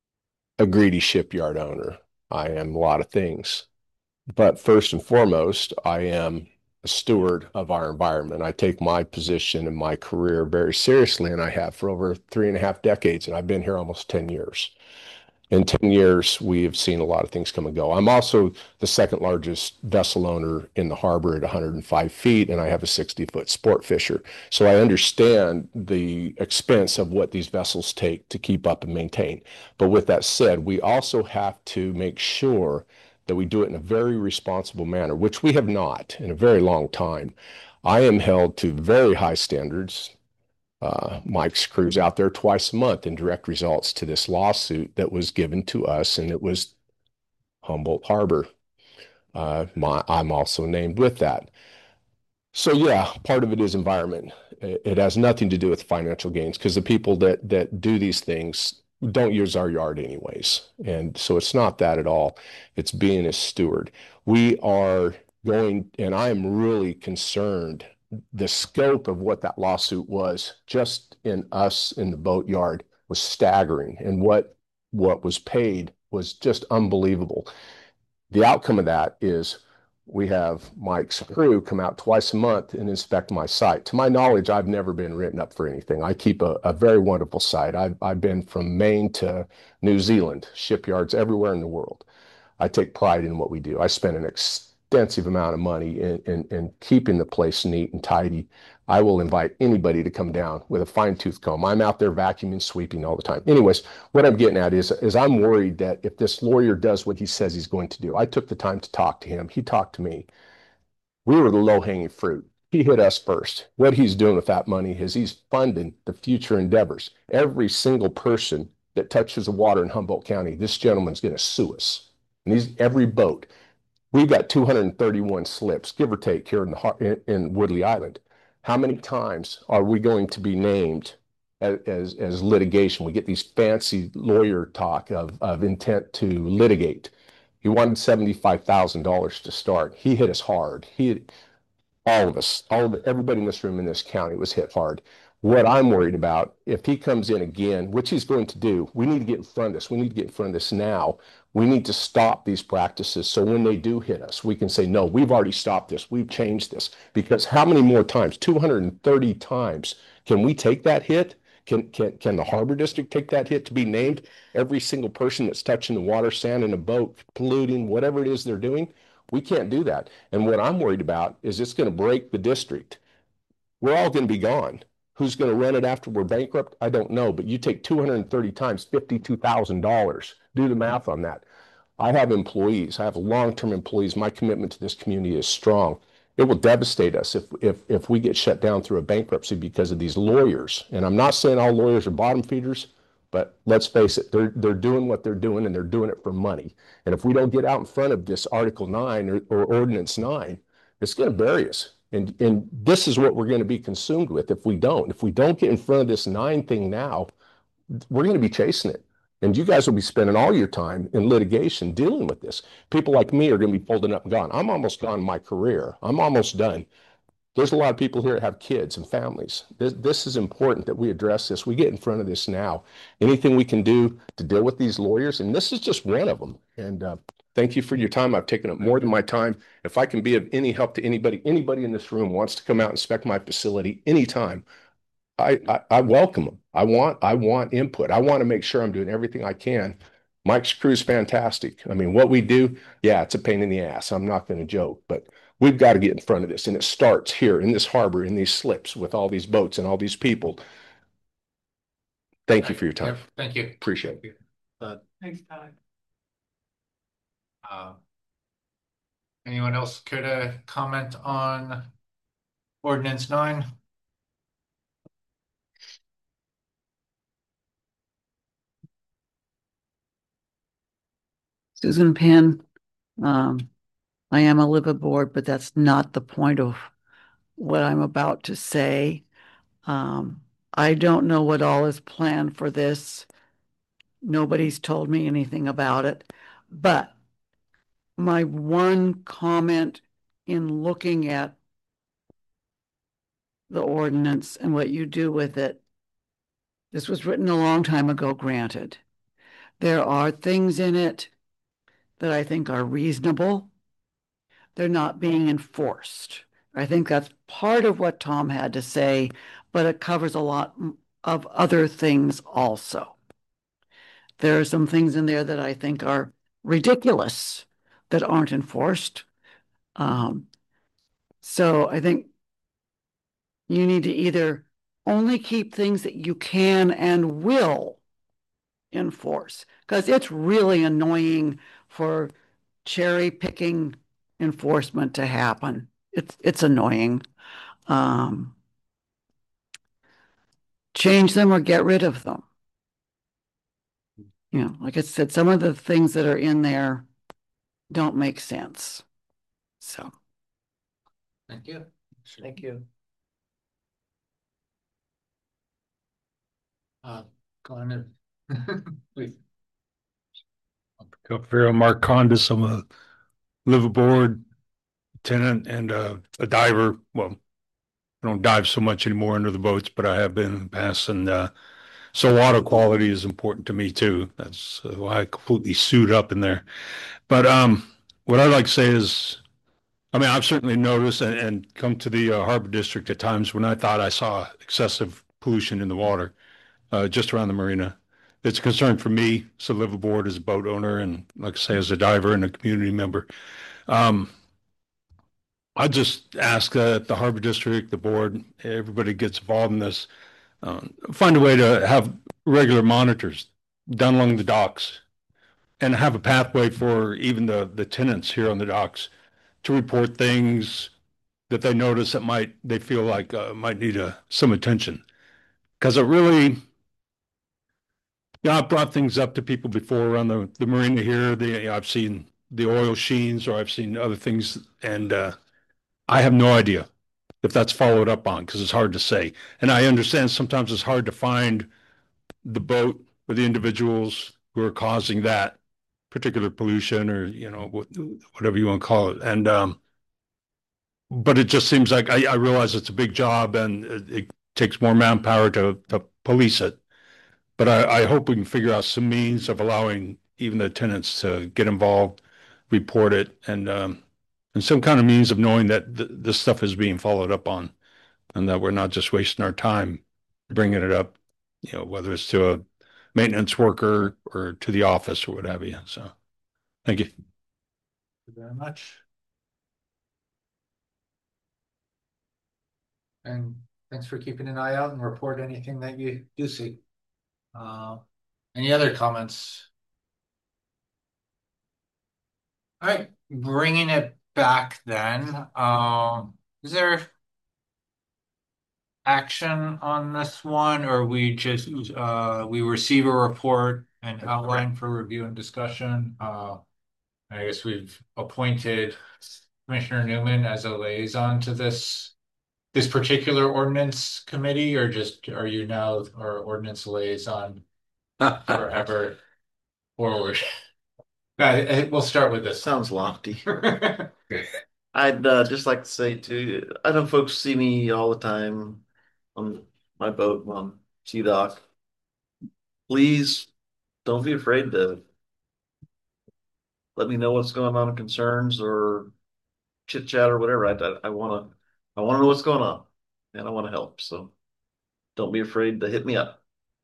a greedy shipyard owner. I am a lot of things. But first and foremost, I am a steward of our environment. I take my position and my career very seriously, and I have for over three and a half decades, and I've been here almost ten years. In ten years, we have seen a lot of things come and go. I'm also the second largest vessel owner in the harbor at one hundred five feet, and I have a sixty foot sport fisher. So I understand the expense of what these vessels take to keep up and maintain. But with that said, we also have to make sure that we do it in a very responsible manner, which we have not in a very long time. I am held to very high standards. Uh, Mike's crew's out there twice a month in direct results to this lawsuit that was given to us, and it was Humboldt Harbor. Uh, my, I'm also named with that. So yeah, part of it is environment. It, it has nothing to do with financial gains, because the people that that do these things don't use our yard anyways. And so it's not that at all. It's being a steward. We are going, and I am really concerned. The scope of what that lawsuit was just in us in the boatyard was staggering, and what what was paid was just unbelievable. The outcome of that is we have Mike's crew come out twice a month and inspect my site. To my knowledge, I've never been written up for anything. I keep a, a very wonderful site. I've, I've been from Maine to New Zealand, shipyards everywhere in the world. I take pride in what we do. I spend an extensive amount of money in, in, in keeping the place neat and tidy. I will invite anybody to come down with a fine tooth comb. I'm out there vacuuming, sweeping all the time. Anyways, what I'm getting at is, is I'm worried that if this lawyer does what he says he's going to do, I took the time to talk to him. He talked to me. We were the low-hanging fruit. He hit us first. What he's doing with that money is he's funding the future endeavors. Every single person that touches the water in Humboldt County, this gentleman's going to sue us. And he's every boat. We've got two hundred thirty-one slips, give or take, here in the in, in Woodley Island. How many times are we going to be named as, as, as litigation? We get these fancy lawyer talk of, of intent to litigate. He wanted seventy-five thousand dollars to start. He hit us hard. He, all of us, all of everybody in this room in this county was hit hard. What I'm worried about, if he comes in again, which he's going to do, we need to get in front of this. We need to get in front of this now. We need to stop these practices, so when they do hit us, we can say, no, we've already stopped this. We've changed this. Because how many more times, two hundred thirty times, can we take that hit? Can, can, can the Harbor District take that hit to be named? Every single person that's touching the water, sand in a boat, polluting, whatever it is they're doing, we can't do that. And what I'm worried about is it's going to break the district. We're all going to be gone. Who's going to run it after we're bankrupt? I don't know. But you take two hundred thirty times fifty-two thousand dollars. Do the math on that. I have employees. I have long-term employees. My commitment to this community is strong. It will devastate us if, if, if we get shut down through a bankruptcy because of these lawyers. And I'm not saying all lawyers are bottom feeders, but let's face it, they're, they're doing what they're doing, and they're doing it for money. And if we don't get out in front of this Article nine or, or Ordinance nine, it's going to bury us. And, and this is what we're going to be consumed with if we don't. If we don't get in front of this nine thing now, we're going to be chasing it. And you guys will be spending all your time in litigation dealing with this. People like me are going to be folding up and gone. I'm almost gone in my career. I'm almost done. There's a lot of people here that have kids and families. This, this is important that we address this. We get in front of this now. Anything we can do to deal with these lawyers, and this is just one of them. And uh, Thank you for your time. I've taken up more than my time. If I can be of any help to anybody, anybody in this room wants to come out and inspect my facility anytime, I, I, I welcome them. I want, I want input. I want to make sure I'm doing everything I can. Mike's crew is fantastic. I mean, what we do, yeah, it's a pain in the ass. I'm not going to joke, but we've got to get in front of this. And it starts here in this harbor, in these slips with all these boats and all these people. Thank you for your time. Yep, thank you. Appreciate it. Uh, Thanks, Todd. Uh, anyone else care to comment on ordinance nine? Susan Penn. Um, I am a liveaboard, but that's not the point of what I'm about to say. Um, I don't know what all is planned for this. Nobody's told me anything about it. But my one comment in looking at the ordinance and what you do with it, this was written a long time ago, granted. There are things in it that I think are reasonable. They're not being enforced. I think that's part of what Tom had to say, but it covers a lot of other things also. There are some things in there that I think are ridiculous that aren't enforced. Um, so I think you need to either only keep things that you can and will enforce, because it's really annoying for cherry picking enforcement to happen. It's it's annoying. Um, change them or get rid of them. You know, like I said, some of the things that are in there don't make sense. So, Thank you. thank you. Uh, go on in. Please. Pharaoh Mark Condis. I'm a liveaboard tenant and uh, a diver. Well, I don't dive so much anymore under the boats, but I have been in the past. And uh, so water quality is important to me too. That's uh, why I completely suit up in there. But um, what I'd like to say is, I mean, I've certainly noticed and, and come to the uh, Harbor District at times when I thought I saw excessive pollution in the water uh, just around the marina. It's a concern for me as a liveaboard, as a boat owner, and like I say, as a diver and a community member. Um, I just ask that the Harbor District, the board, everybody gets involved in this. Um, find a way to have regular monitors done along the docks and have a pathway for even the, the tenants here on the docks to report things that they notice that might they feel like uh, might need a, some attention. Because it really, yeah, I've brought things up to people before around the, the marina here. The, you know, I've seen the oil sheens or I've seen other things, and uh, I have no idea if that's followed up on because it's hard to say. And I understand sometimes it's hard to find the boat or the individuals who are causing that particular pollution or, you know, whatever you want to call it. And, um, but it just seems like I, I realize it's a big job and it, it takes more manpower to, to police it. But I, I hope we can figure out some means of allowing even the tenants to get involved, report it, and um, and some kind of means of knowing that th this stuff is being followed up on, and that we're not just wasting our time bringing it up, you know, whether it's to a maintenance worker or to the office or what have you. So, thank you. Thank you very much. And thanks for keeping an eye out and report anything that you do see. Uh, any other comments? All right, bringing it back then. Um, is there action on this one, or we just uh we receive a report and outline for review and discussion? Uh, I guess we've appointed Commissioner Newman as a liaison to this this particular ordinance committee, or just are you now our ordinance liaison forever forward? Uh, we'll start with this. Sounds lofty. I'd uh, just like to say too, I know folks see me all the time on my boat on Sea Dock. Please don't be afraid to let me know what's going on, concerns or chit chat or whatever. I, I, I wanna, I wanna know what's going on and I wanna help. So don't be afraid to hit me up.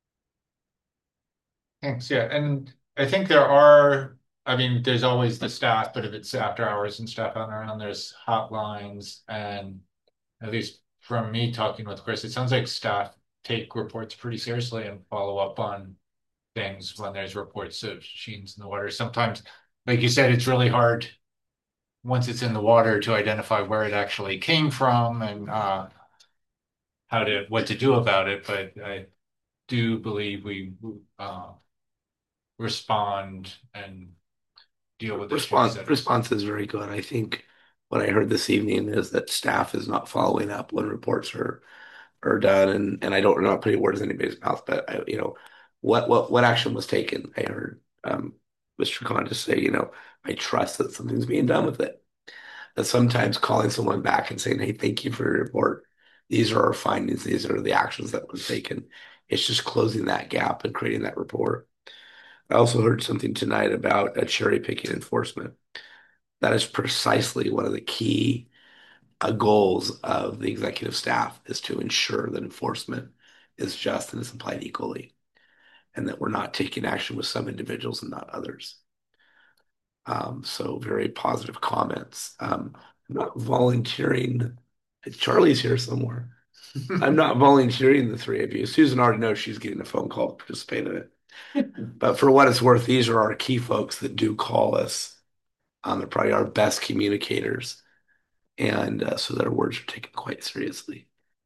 Thanks. Yeah. And I think there are, I mean, there's always the staff, but if it's after hours and stuff on around, there's hotlines. And at least from me talking with Chris, it sounds like staff take reports pretty seriously and follow up on things when there's reports of sheens in the water. Sometimes, like you said, it's really hard once it's in the water to identify where it actually came from and uh, how to what to do about it. But I do believe we uh, respond and deal with Response issues. response is very good. I think what I heard this evening is that staff is not following up when reports are are done, and and I don't I'm not putting words in anybody's mouth, but I, you know, what what what action was taken? I heard um, mister Khan just say, you know, I trust that something's being done with it. That sometimes calling someone back and saying, hey, thank you for your report. These are our findings. These are the actions that were taken. It's just closing that gap and creating that rapport. I also heard something tonight about a cherry picking enforcement. That is precisely one of the key uh, goals of the executive staff is to ensure that enforcement is just and is applied equally, and that we're not taking action with some individuals and not others. Um, so very positive comments. Um, I'm not volunteering. Charlie's here somewhere. I'm not volunteering the three of you. Susan already knows she's getting a phone call to participate in it. But for what it's worth, these are our key folks that do call us. Um, they're probably our best communicators, and uh, so their words are taken quite seriously.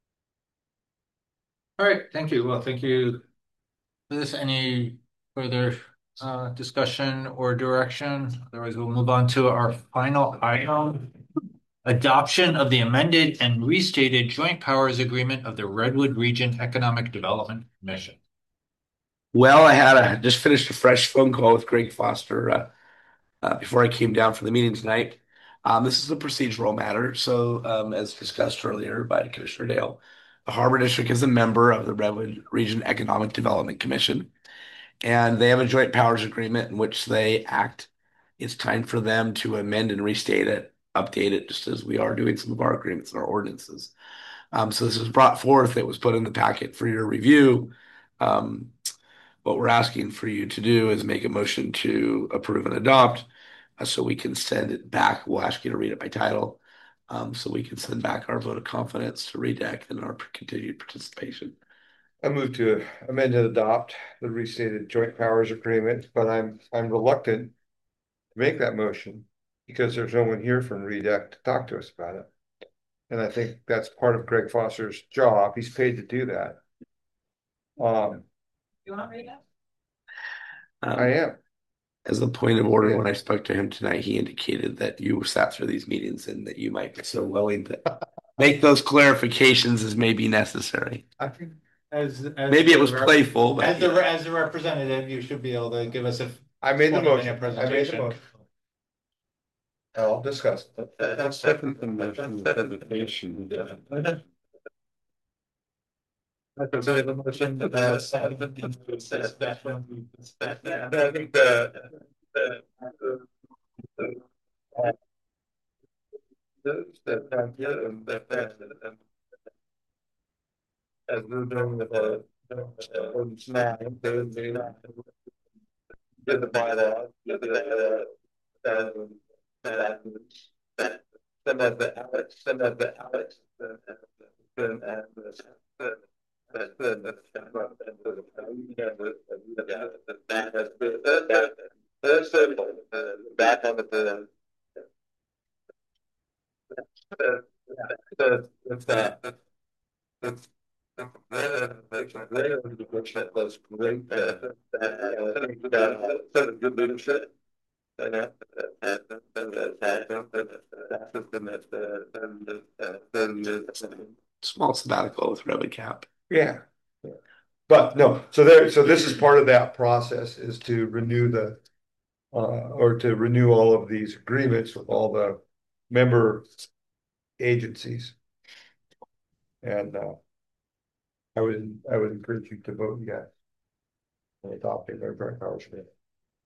All right, thank you. Well, thank you for this. Any further uh, discussion or direction? Otherwise, we'll move on to our final item. Adoption of the amended and restated joint powers agreement of the Redwood Region Economic Development Commission. Well, I had a just finished a fresh phone call with Greg Foster uh, uh, before I came down for the meeting tonight. Um, this is a procedural matter. So, um, as discussed earlier by Commissioner Dale, the Harbor District is a member of the Redwood Region Economic Development Commission, and they have a joint powers agreement in which they act. It's time for them to amend and restate it, update it, just as we are doing some of our agreements and our ordinances. Um, so this was brought forth. It was put in the packet for your review. Um, what we're asking for you to do is make a motion to approve and adopt, uh, so we can send it back. We'll ask you to read it by title, um, so we can send back our vote of confidence to REDEC and our continued participation. I move to amend and adopt the restated joint powers agreement, but I'm I'm reluctant to make that motion because there's no one here from REDEC to talk to us about it. And I think that's part of Greg Foster's job. He's paid to do that. Um, You want to read it? Um, I am. As a point of order, when I spoke to him tonight, he indicated that you sat through these meetings and that you might be so willing to make those clarifications as may be necessary. I think as, as Maybe it was the- playful, but As the, as a representative, you should be able to give us a I made the twenty motion. minute I made the presentation. motion. I'll discuss. That's second the motion, the presentation. small sabbatical with Redwood Cap. Yeah. Yeah. But no, so there, so this is part of that process is to renew the uh, or to renew all of these agreements with all the member agencies. And uh, I would, I would encourage you to vote yes. And adopting their joint powers agreement.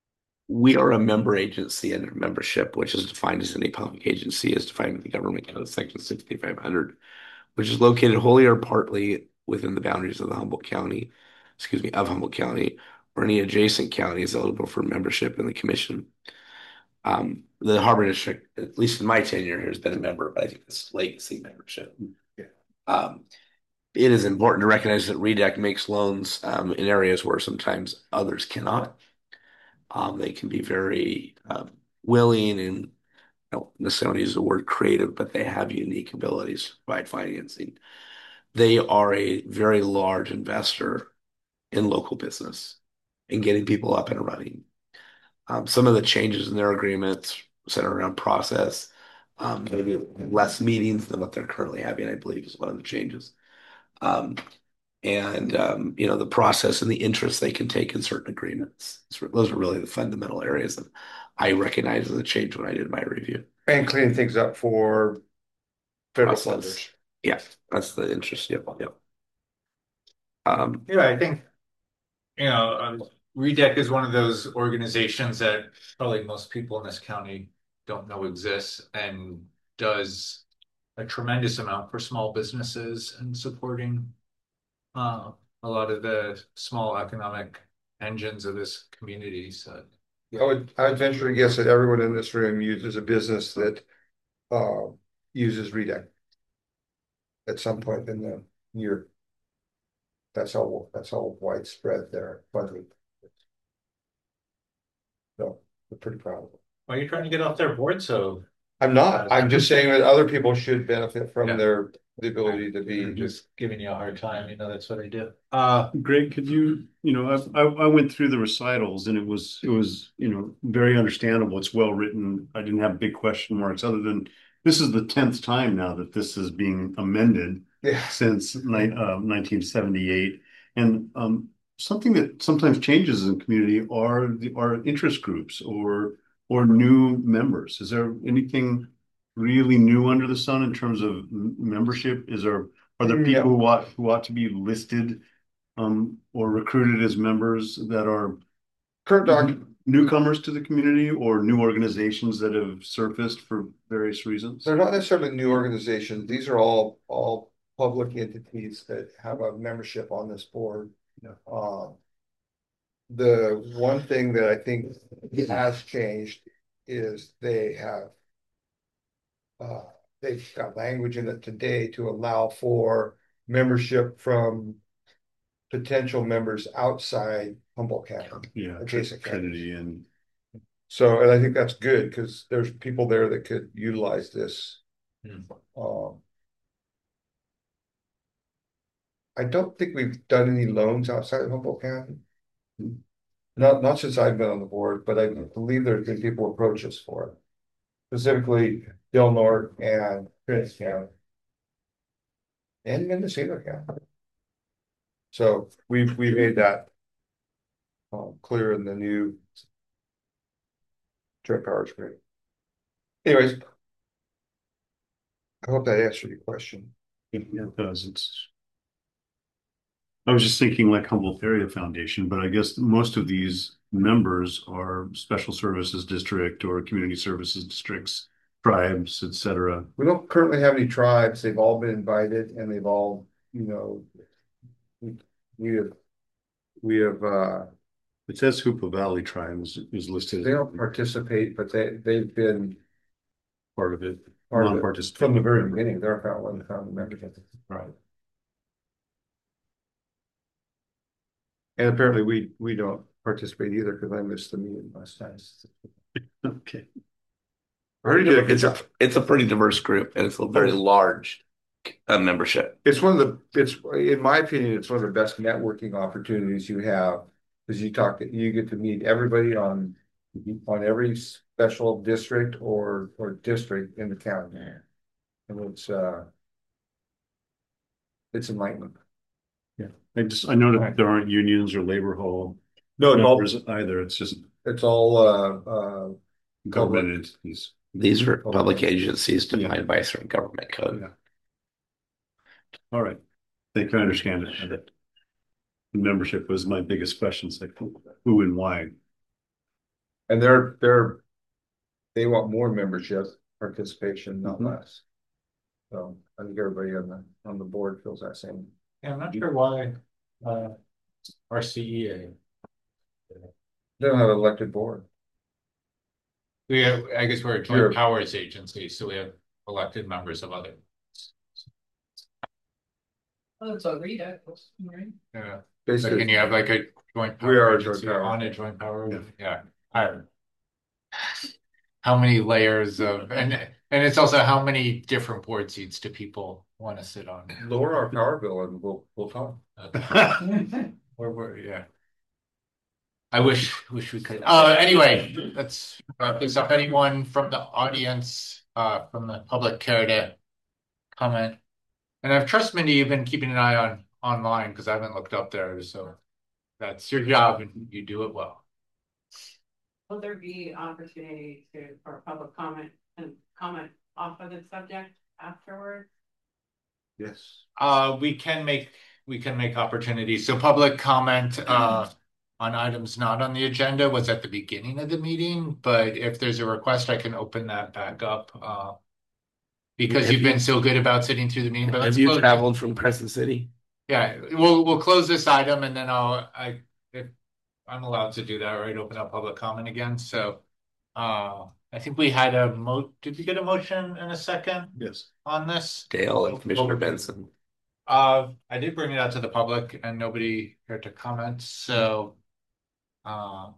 we are a member agency, and membership, which is defined as any public agency, is defined in the government code, section sixty-five hundred, which is located wholly or partly within the boundaries of the Humboldt County, excuse me, of Humboldt County, or any adjacent county is eligible for membership in the commission. Um, the Harbor District, at least in my tenure, has been a member, but I think it's legacy membership. Yeah. Um, it is important to recognize that R E D A C makes loans um, in areas where sometimes others cannot. Um, they can be very um, willing and I don't necessarily use the word creative, but they have unique abilities to provide financing. They are a very large investor in local business and getting people up and running. Um, some of the changes in their agreements center around process, um, maybe less meetings than what they're currently having, I believe, is one of the changes. Um, and um, you know, the process and the interest they can take in certain agreements. So those are really the fundamental areas that I recognize as a change when I did my review. And cleaning things up for federal Process. funders. Yeah, that's the interest. Yep, yep. Um, Yeah, I think, you know, um, R E D A C is one of those organizations that probably most people in this county don't know exists and does a tremendous amount for small businesses and supporting uh, a lot of the small economic engines of this community. So I would, I would venture to guess that everyone in this room uses a business that uh, uses R E D A C at some point in the year. That's how, that's how widespread their funding. So we're pretty proud of it. why are you trying to get off their board? So I'm not, I'm just saying that other people should benefit from Yeah. their, the ability to I'm be. just giving you a hard time. You know, that's what I do. Uh, Greg, could you, you know, I, I, I went through the recitals and it was, it was, you know, very understandable. It's well written. I didn't have big question marks other than this is the tenth time now that this is being amended Yeah. since ni- uh, nineteen seventy-eight. And um, something that sometimes changes in the community are the, are interest groups or, or new members. Is there anything really new under the sun in terms of m- membership? Is there, are there people who ought, who ought to be listed um, or recruited as members that are Current doc, newcomers to the community or new organizations that have surfaced for various reasons? they're not necessarily new organizations. These are all, all public entities that have a membership on this board. Yeah. Um, the one thing that I think has changed is they have uh, they've got language in it today to allow for membership from potential members outside Humboldt County. Yeah, Adjacent Trinity and So, and I think that's good because there's people there that could utilize this. Hmm. Um, I don't think we've done any loans outside of Humboldt County. Not, not since I've been on the board, but I believe there's been people approach us for it. Specifically, Del Norte and Prince County. And Mendocino County. So we've, we made that um, clear in the new joint powers agreement. Anyways, I hope that answered your question. yeah, it does. It's. I was just thinking like Humboldt Area Foundation, but I guess most of these members are special services district or community services districts, tribes, et cetera. We don't currently have any tribes. They've all been invited and they've all, you know, we, we have, we have, uh, It says Hoopa Valley Tribes is listed. they don't participate, but they, they've been part of it. part of it Non-participant. from the very beginning. They're found one found membership. Right. And apparently we, we don't participate either because I missed the meeting last time. Okay. It's a, it's a pretty diverse group and it's a very large uh, membership. It's one of the, it's, in my opinion, it's one of the best networking opportunities you have. Because you talk, you get to meet everybody on, on every special district or, or district in the county. And it's, uh, it's enlightening. Yeah. I just, I know that there aren't unions or labor hall No, no, members either. It's just it's all, uh, uh, government entities. These are public agencies defined Yeah. by a certain government code. Yeah. All right. I think I understand it. That membership was my biggest question. It's like who, who and why. And they're, they're, they want more membership participation, not Mhm. less. So I think everybody on the, on the board feels that same. Yeah, I'm not sure why, uh, our C E A. They don't have an elected board. We have, I guess we're a You're- joint powers agency, so we have elected members of other. Oh, it's a read out, right? Yeah. So Basically, can you have like a joint? We are a power joint agency power. On a joint power, yeah. I. How many layers of, and, and it's also how many different board seats do people want to sit on? lower our power bill and we'll, we'll talk. Where we're, yeah. I wish, wish we could. Uh, anyway, let's wrap this up. Anyone from the audience, uh, from the public care to comment? And I trust, Mindy, you've been keeping an eye on online because I haven't looked up there, so that's your job and you do it well. Will there be opportunity to, for public comment and comment off of the subject afterwards? Yes. Uh, we can make, we can make opportunities. So public comment, uh, on items not on the agenda was at the beginning of the meeting, but if there's a request, I can open that back up, uh, because Have you've you- been so good about sitting through the meeting, but let's Have you close- traveled from Crescent City? Yeah, we'll, we'll close this item and then I'll, I, if I'm allowed to do that, right? Open up public comment again. So, uh, I think we had a mo, did we get a motion in a second Yes. on this? Dale and Commissioner Benson. Uh, I did bring it out to the public and nobody here to comment, so, uh,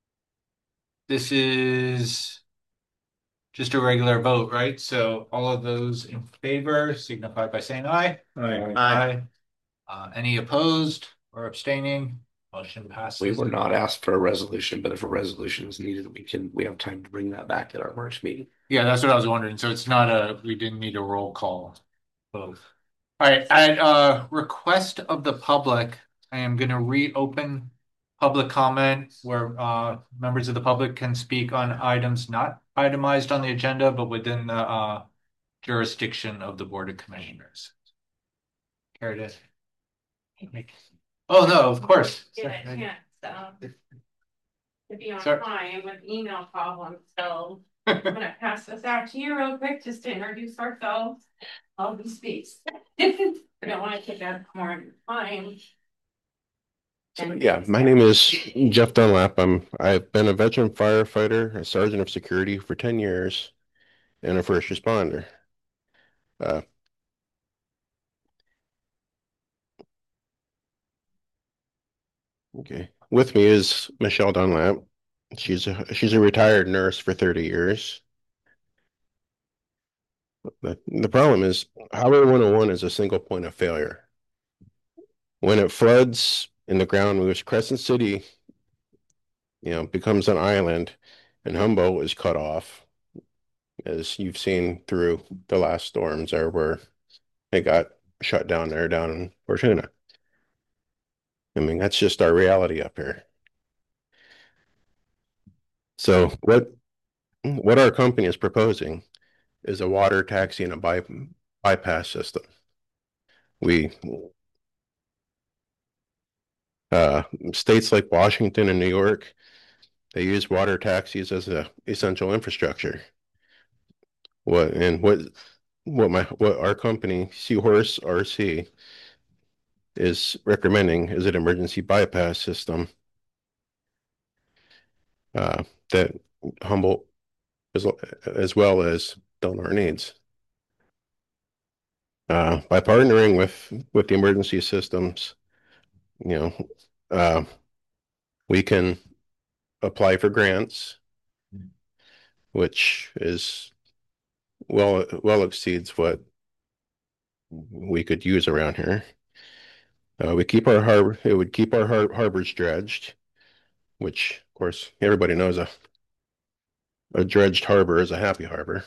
this is just a regular vote, right? So all of those in favor signify by saying aye. Aye. Aye. Uh, any opposed or abstaining? Motion passes. We were not asked for a resolution, but if a resolution is needed, we can, we have time to bring that back at our March meeting. Yeah, that's what I was wondering. So it's not a, we didn't need a roll call vote. All right, at uh request of the public, I am gonna reopen public comment where uh members of the public can speak on items not itemized on the agenda, but within the uh jurisdiction of the Board of Commissioners. Care to? Oh, no, of course. Get a chance, um, to be on Sorry. time with email problems, so I'm gonna pass this out to you real quick just to introduce ourselves. I'll be speaks. I don't wanna take up more time. So, yeah, my name is Jeff Dunlap. I'm I've been a veteran firefighter, a sergeant of security for ten years, and a first responder. Uh, okay, with me is Michelle Dunlap. She's a she's a retired nurse for thirty years. The, the problem is Highway one oh one is a single point of failure. When it floods and the ground moves, Crescent City, you know, becomes an island, and Humboldt is cut off, as you've seen through the last storms there where it got shut down there down in Fortuna. I mean, that's just our reality up here. So what what our company is proposing is a water taxi and a by, bypass system. We uh, states like Washington and New York, they use water taxis as a essential infrastructure. What and what what my what our company Seahorse R C is recommending is an emergency bypass system uh, that Humboldt as, as well as Del Mar needs. Uh, by partnering with with the emergency systems, you know, uh, we can apply for grants, which is well well exceeds what we could use around here. Uh, we keep our harbor. It would keep our har harbors dredged, which, of course, everybody knows a a dredged harbor is a happy harbor.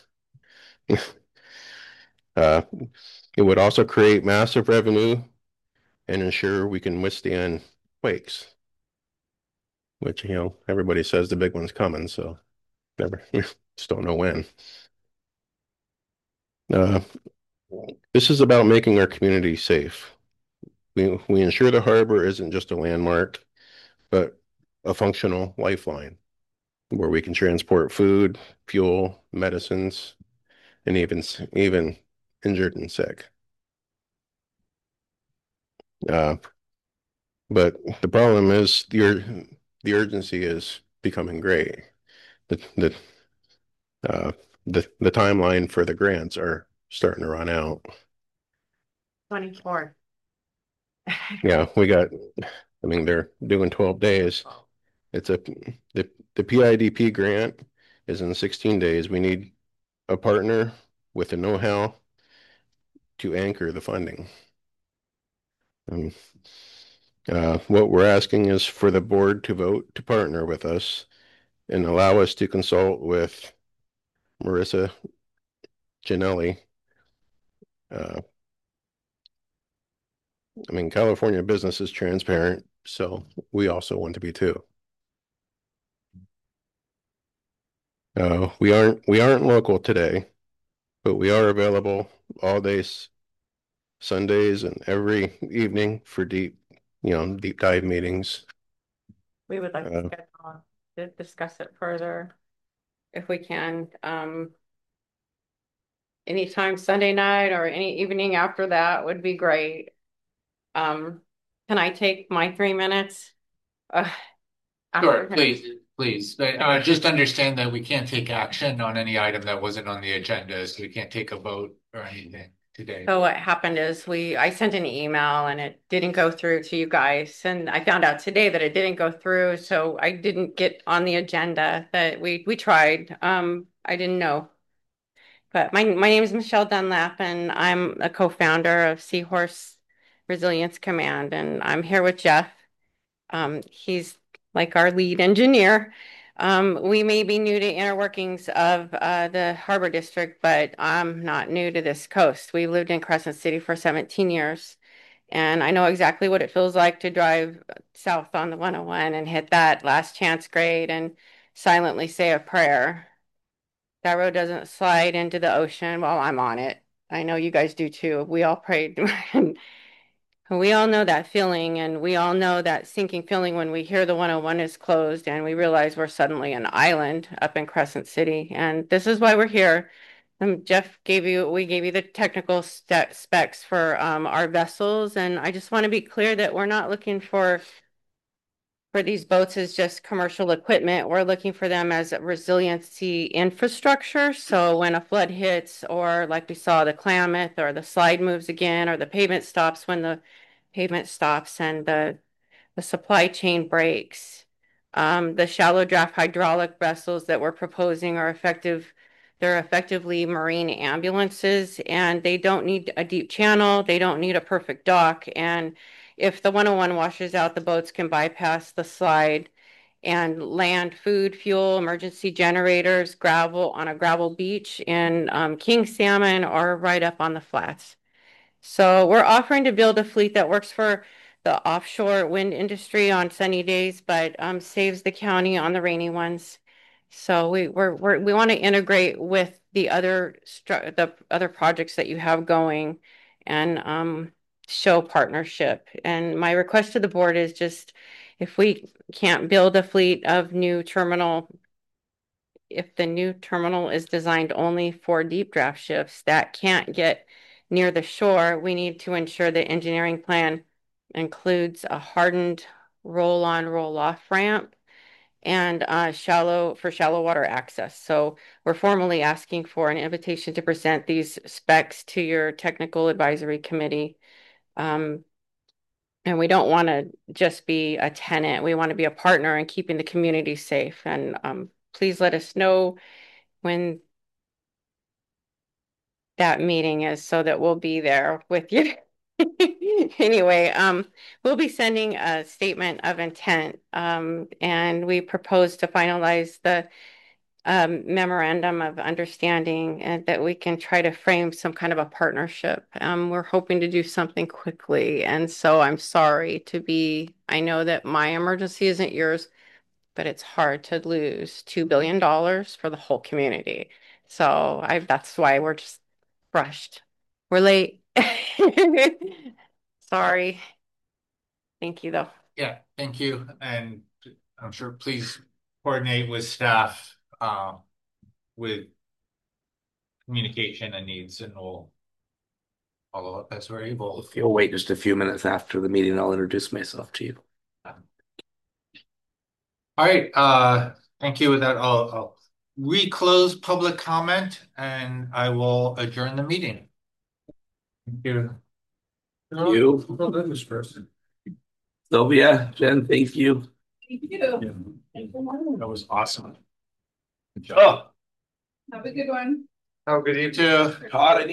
uh, it would also create massive revenue and ensure we can withstand quakes, which, you know, everybody says the big one's coming, so never just don't know when. Uh, this is about making our community safe. We we ensure the harbor isn't just a landmark, but a functional lifeline. where we can transport food, fuel, medicines, and even even injured and sick. Uh, but the problem is the ur the urgency is becoming great. The the uh, the the timeline for the grants are starting to run out. Twenty-four. Yeah, we got. I mean, they're doing twelve days. It's a the the P I D P grant is in sixteen days. We need a partner with the know-how to anchor the funding. Um, uh, what we're asking is for the board to vote to partner with us and allow us to consult with Marissa Janelli. Uh, I mean, California business is transparent, so we also want to be too. Uh, we aren't we aren't local today, but we are available all days, Sundays, and every evening for deep, you know, deep dive meetings. We would like to Uh, schedule to discuss it further if we can. Um, anytime Sunday night or any evening after that would be great. Um, can I take my three minutes? Uh, Sure, after- please, please. But uh, just understand that we can't take action on any item that wasn't on the agenda, so we can't take a vote or anything today. So what happened is we, I sent an email and it didn't go through to you guys. And I found out today that it didn't go through. So I didn't get on the agenda that we, we tried. Um, I didn't know. But my, my name is Michelle Dunlap and I'm a co-founder of Seahorse Resilience Command. And I'm here with Jeff. Um, he's like our lead engineer. Um, we may be new to inner workings of uh, the Harbor District, but I'm not new to this coast. We lived in Crescent City for seventeen years, and I know exactly what it feels like to drive south on the one oh one and hit that last chance grade and silently say a prayer. That road doesn't slide into the ocean while I'm on it. I know you guys do too. We all prayed. We all know that feeling, and we all know that sinking feeling when we hear the one oh one is closed and we realize we're suddenly an island up in Crescent City. And this is why we're here. Um, Jeff gave you, we gave you the technical st specs for um, our vessels. And I just want to be clear that we're not looking for for these boats as just commercial equipment. We're looking for them as resiliency infrastructure. So when a flood hits, or like we saw the Klamath, or the slide moves again, or the pavement stops when the pavement stops and the, the supply chain breaks. Um, the shallow draft hydraulic vessels that we're proposing are effective. They're effectively marine ambulances, and they don't need a deep channel. They don't need a perfect dock. And if the one oh one washes out, the boats can bypass the slide and land food, fuel, emergency generators, gravel on a gravel beach in um, King Salmon or right up on the flats. So we're offering to build a fleet that works for the offshore wind industry on sunny days, but um, saves the county on the rainy ones. So we we're, we're we want to integrate with the other the other projects that you have going, and um, show partnership. And my request to the board is just, if we can't build a fleet of new terminal, if the new terminal is designed only for deep draft ships that can't get near the shore, we need to ensure the engineering plan includes a hardened roll-on, roll-off ramp and uh, shallow for shallow water access. So we're formally asking for an invitation to present these specs to your technical advisory committee. Um, and we don't want to just be a tenant. We want to be a partner in keeping the community safe. And um, please let us know when that meeting is so that we'll be there with you. Anyway, um, we'll be sending a statement of intent, um, and we propose to finalize the um, memorandum of understanding, and that we can try to frame some kind of a partnership. Um, we're hoping to do something quickly, and so I'm sorry to be, I know that my emergency isn't yours, but it's hard to lose two billion dollars for the whole community. So I, that's why we're just rushed. We're late. Sorry. Thank you, though. Yeah, thank you. And I'm sure, please coordinate with staff, um, with communication and needs, and we'll follow up as we're able. If you'll wait just a few minutes after the meeting, I'll introduce myself to you. All right, uh, thank you. With that, I'll, I'll reclose public comment and I will adjourn the meeting. Thank you. You. Oh, goodness, person. Sylvia, Jen, thank you. Thank you. That was awesome. Good job. Have a good one. How good evening. You too. Todd, I need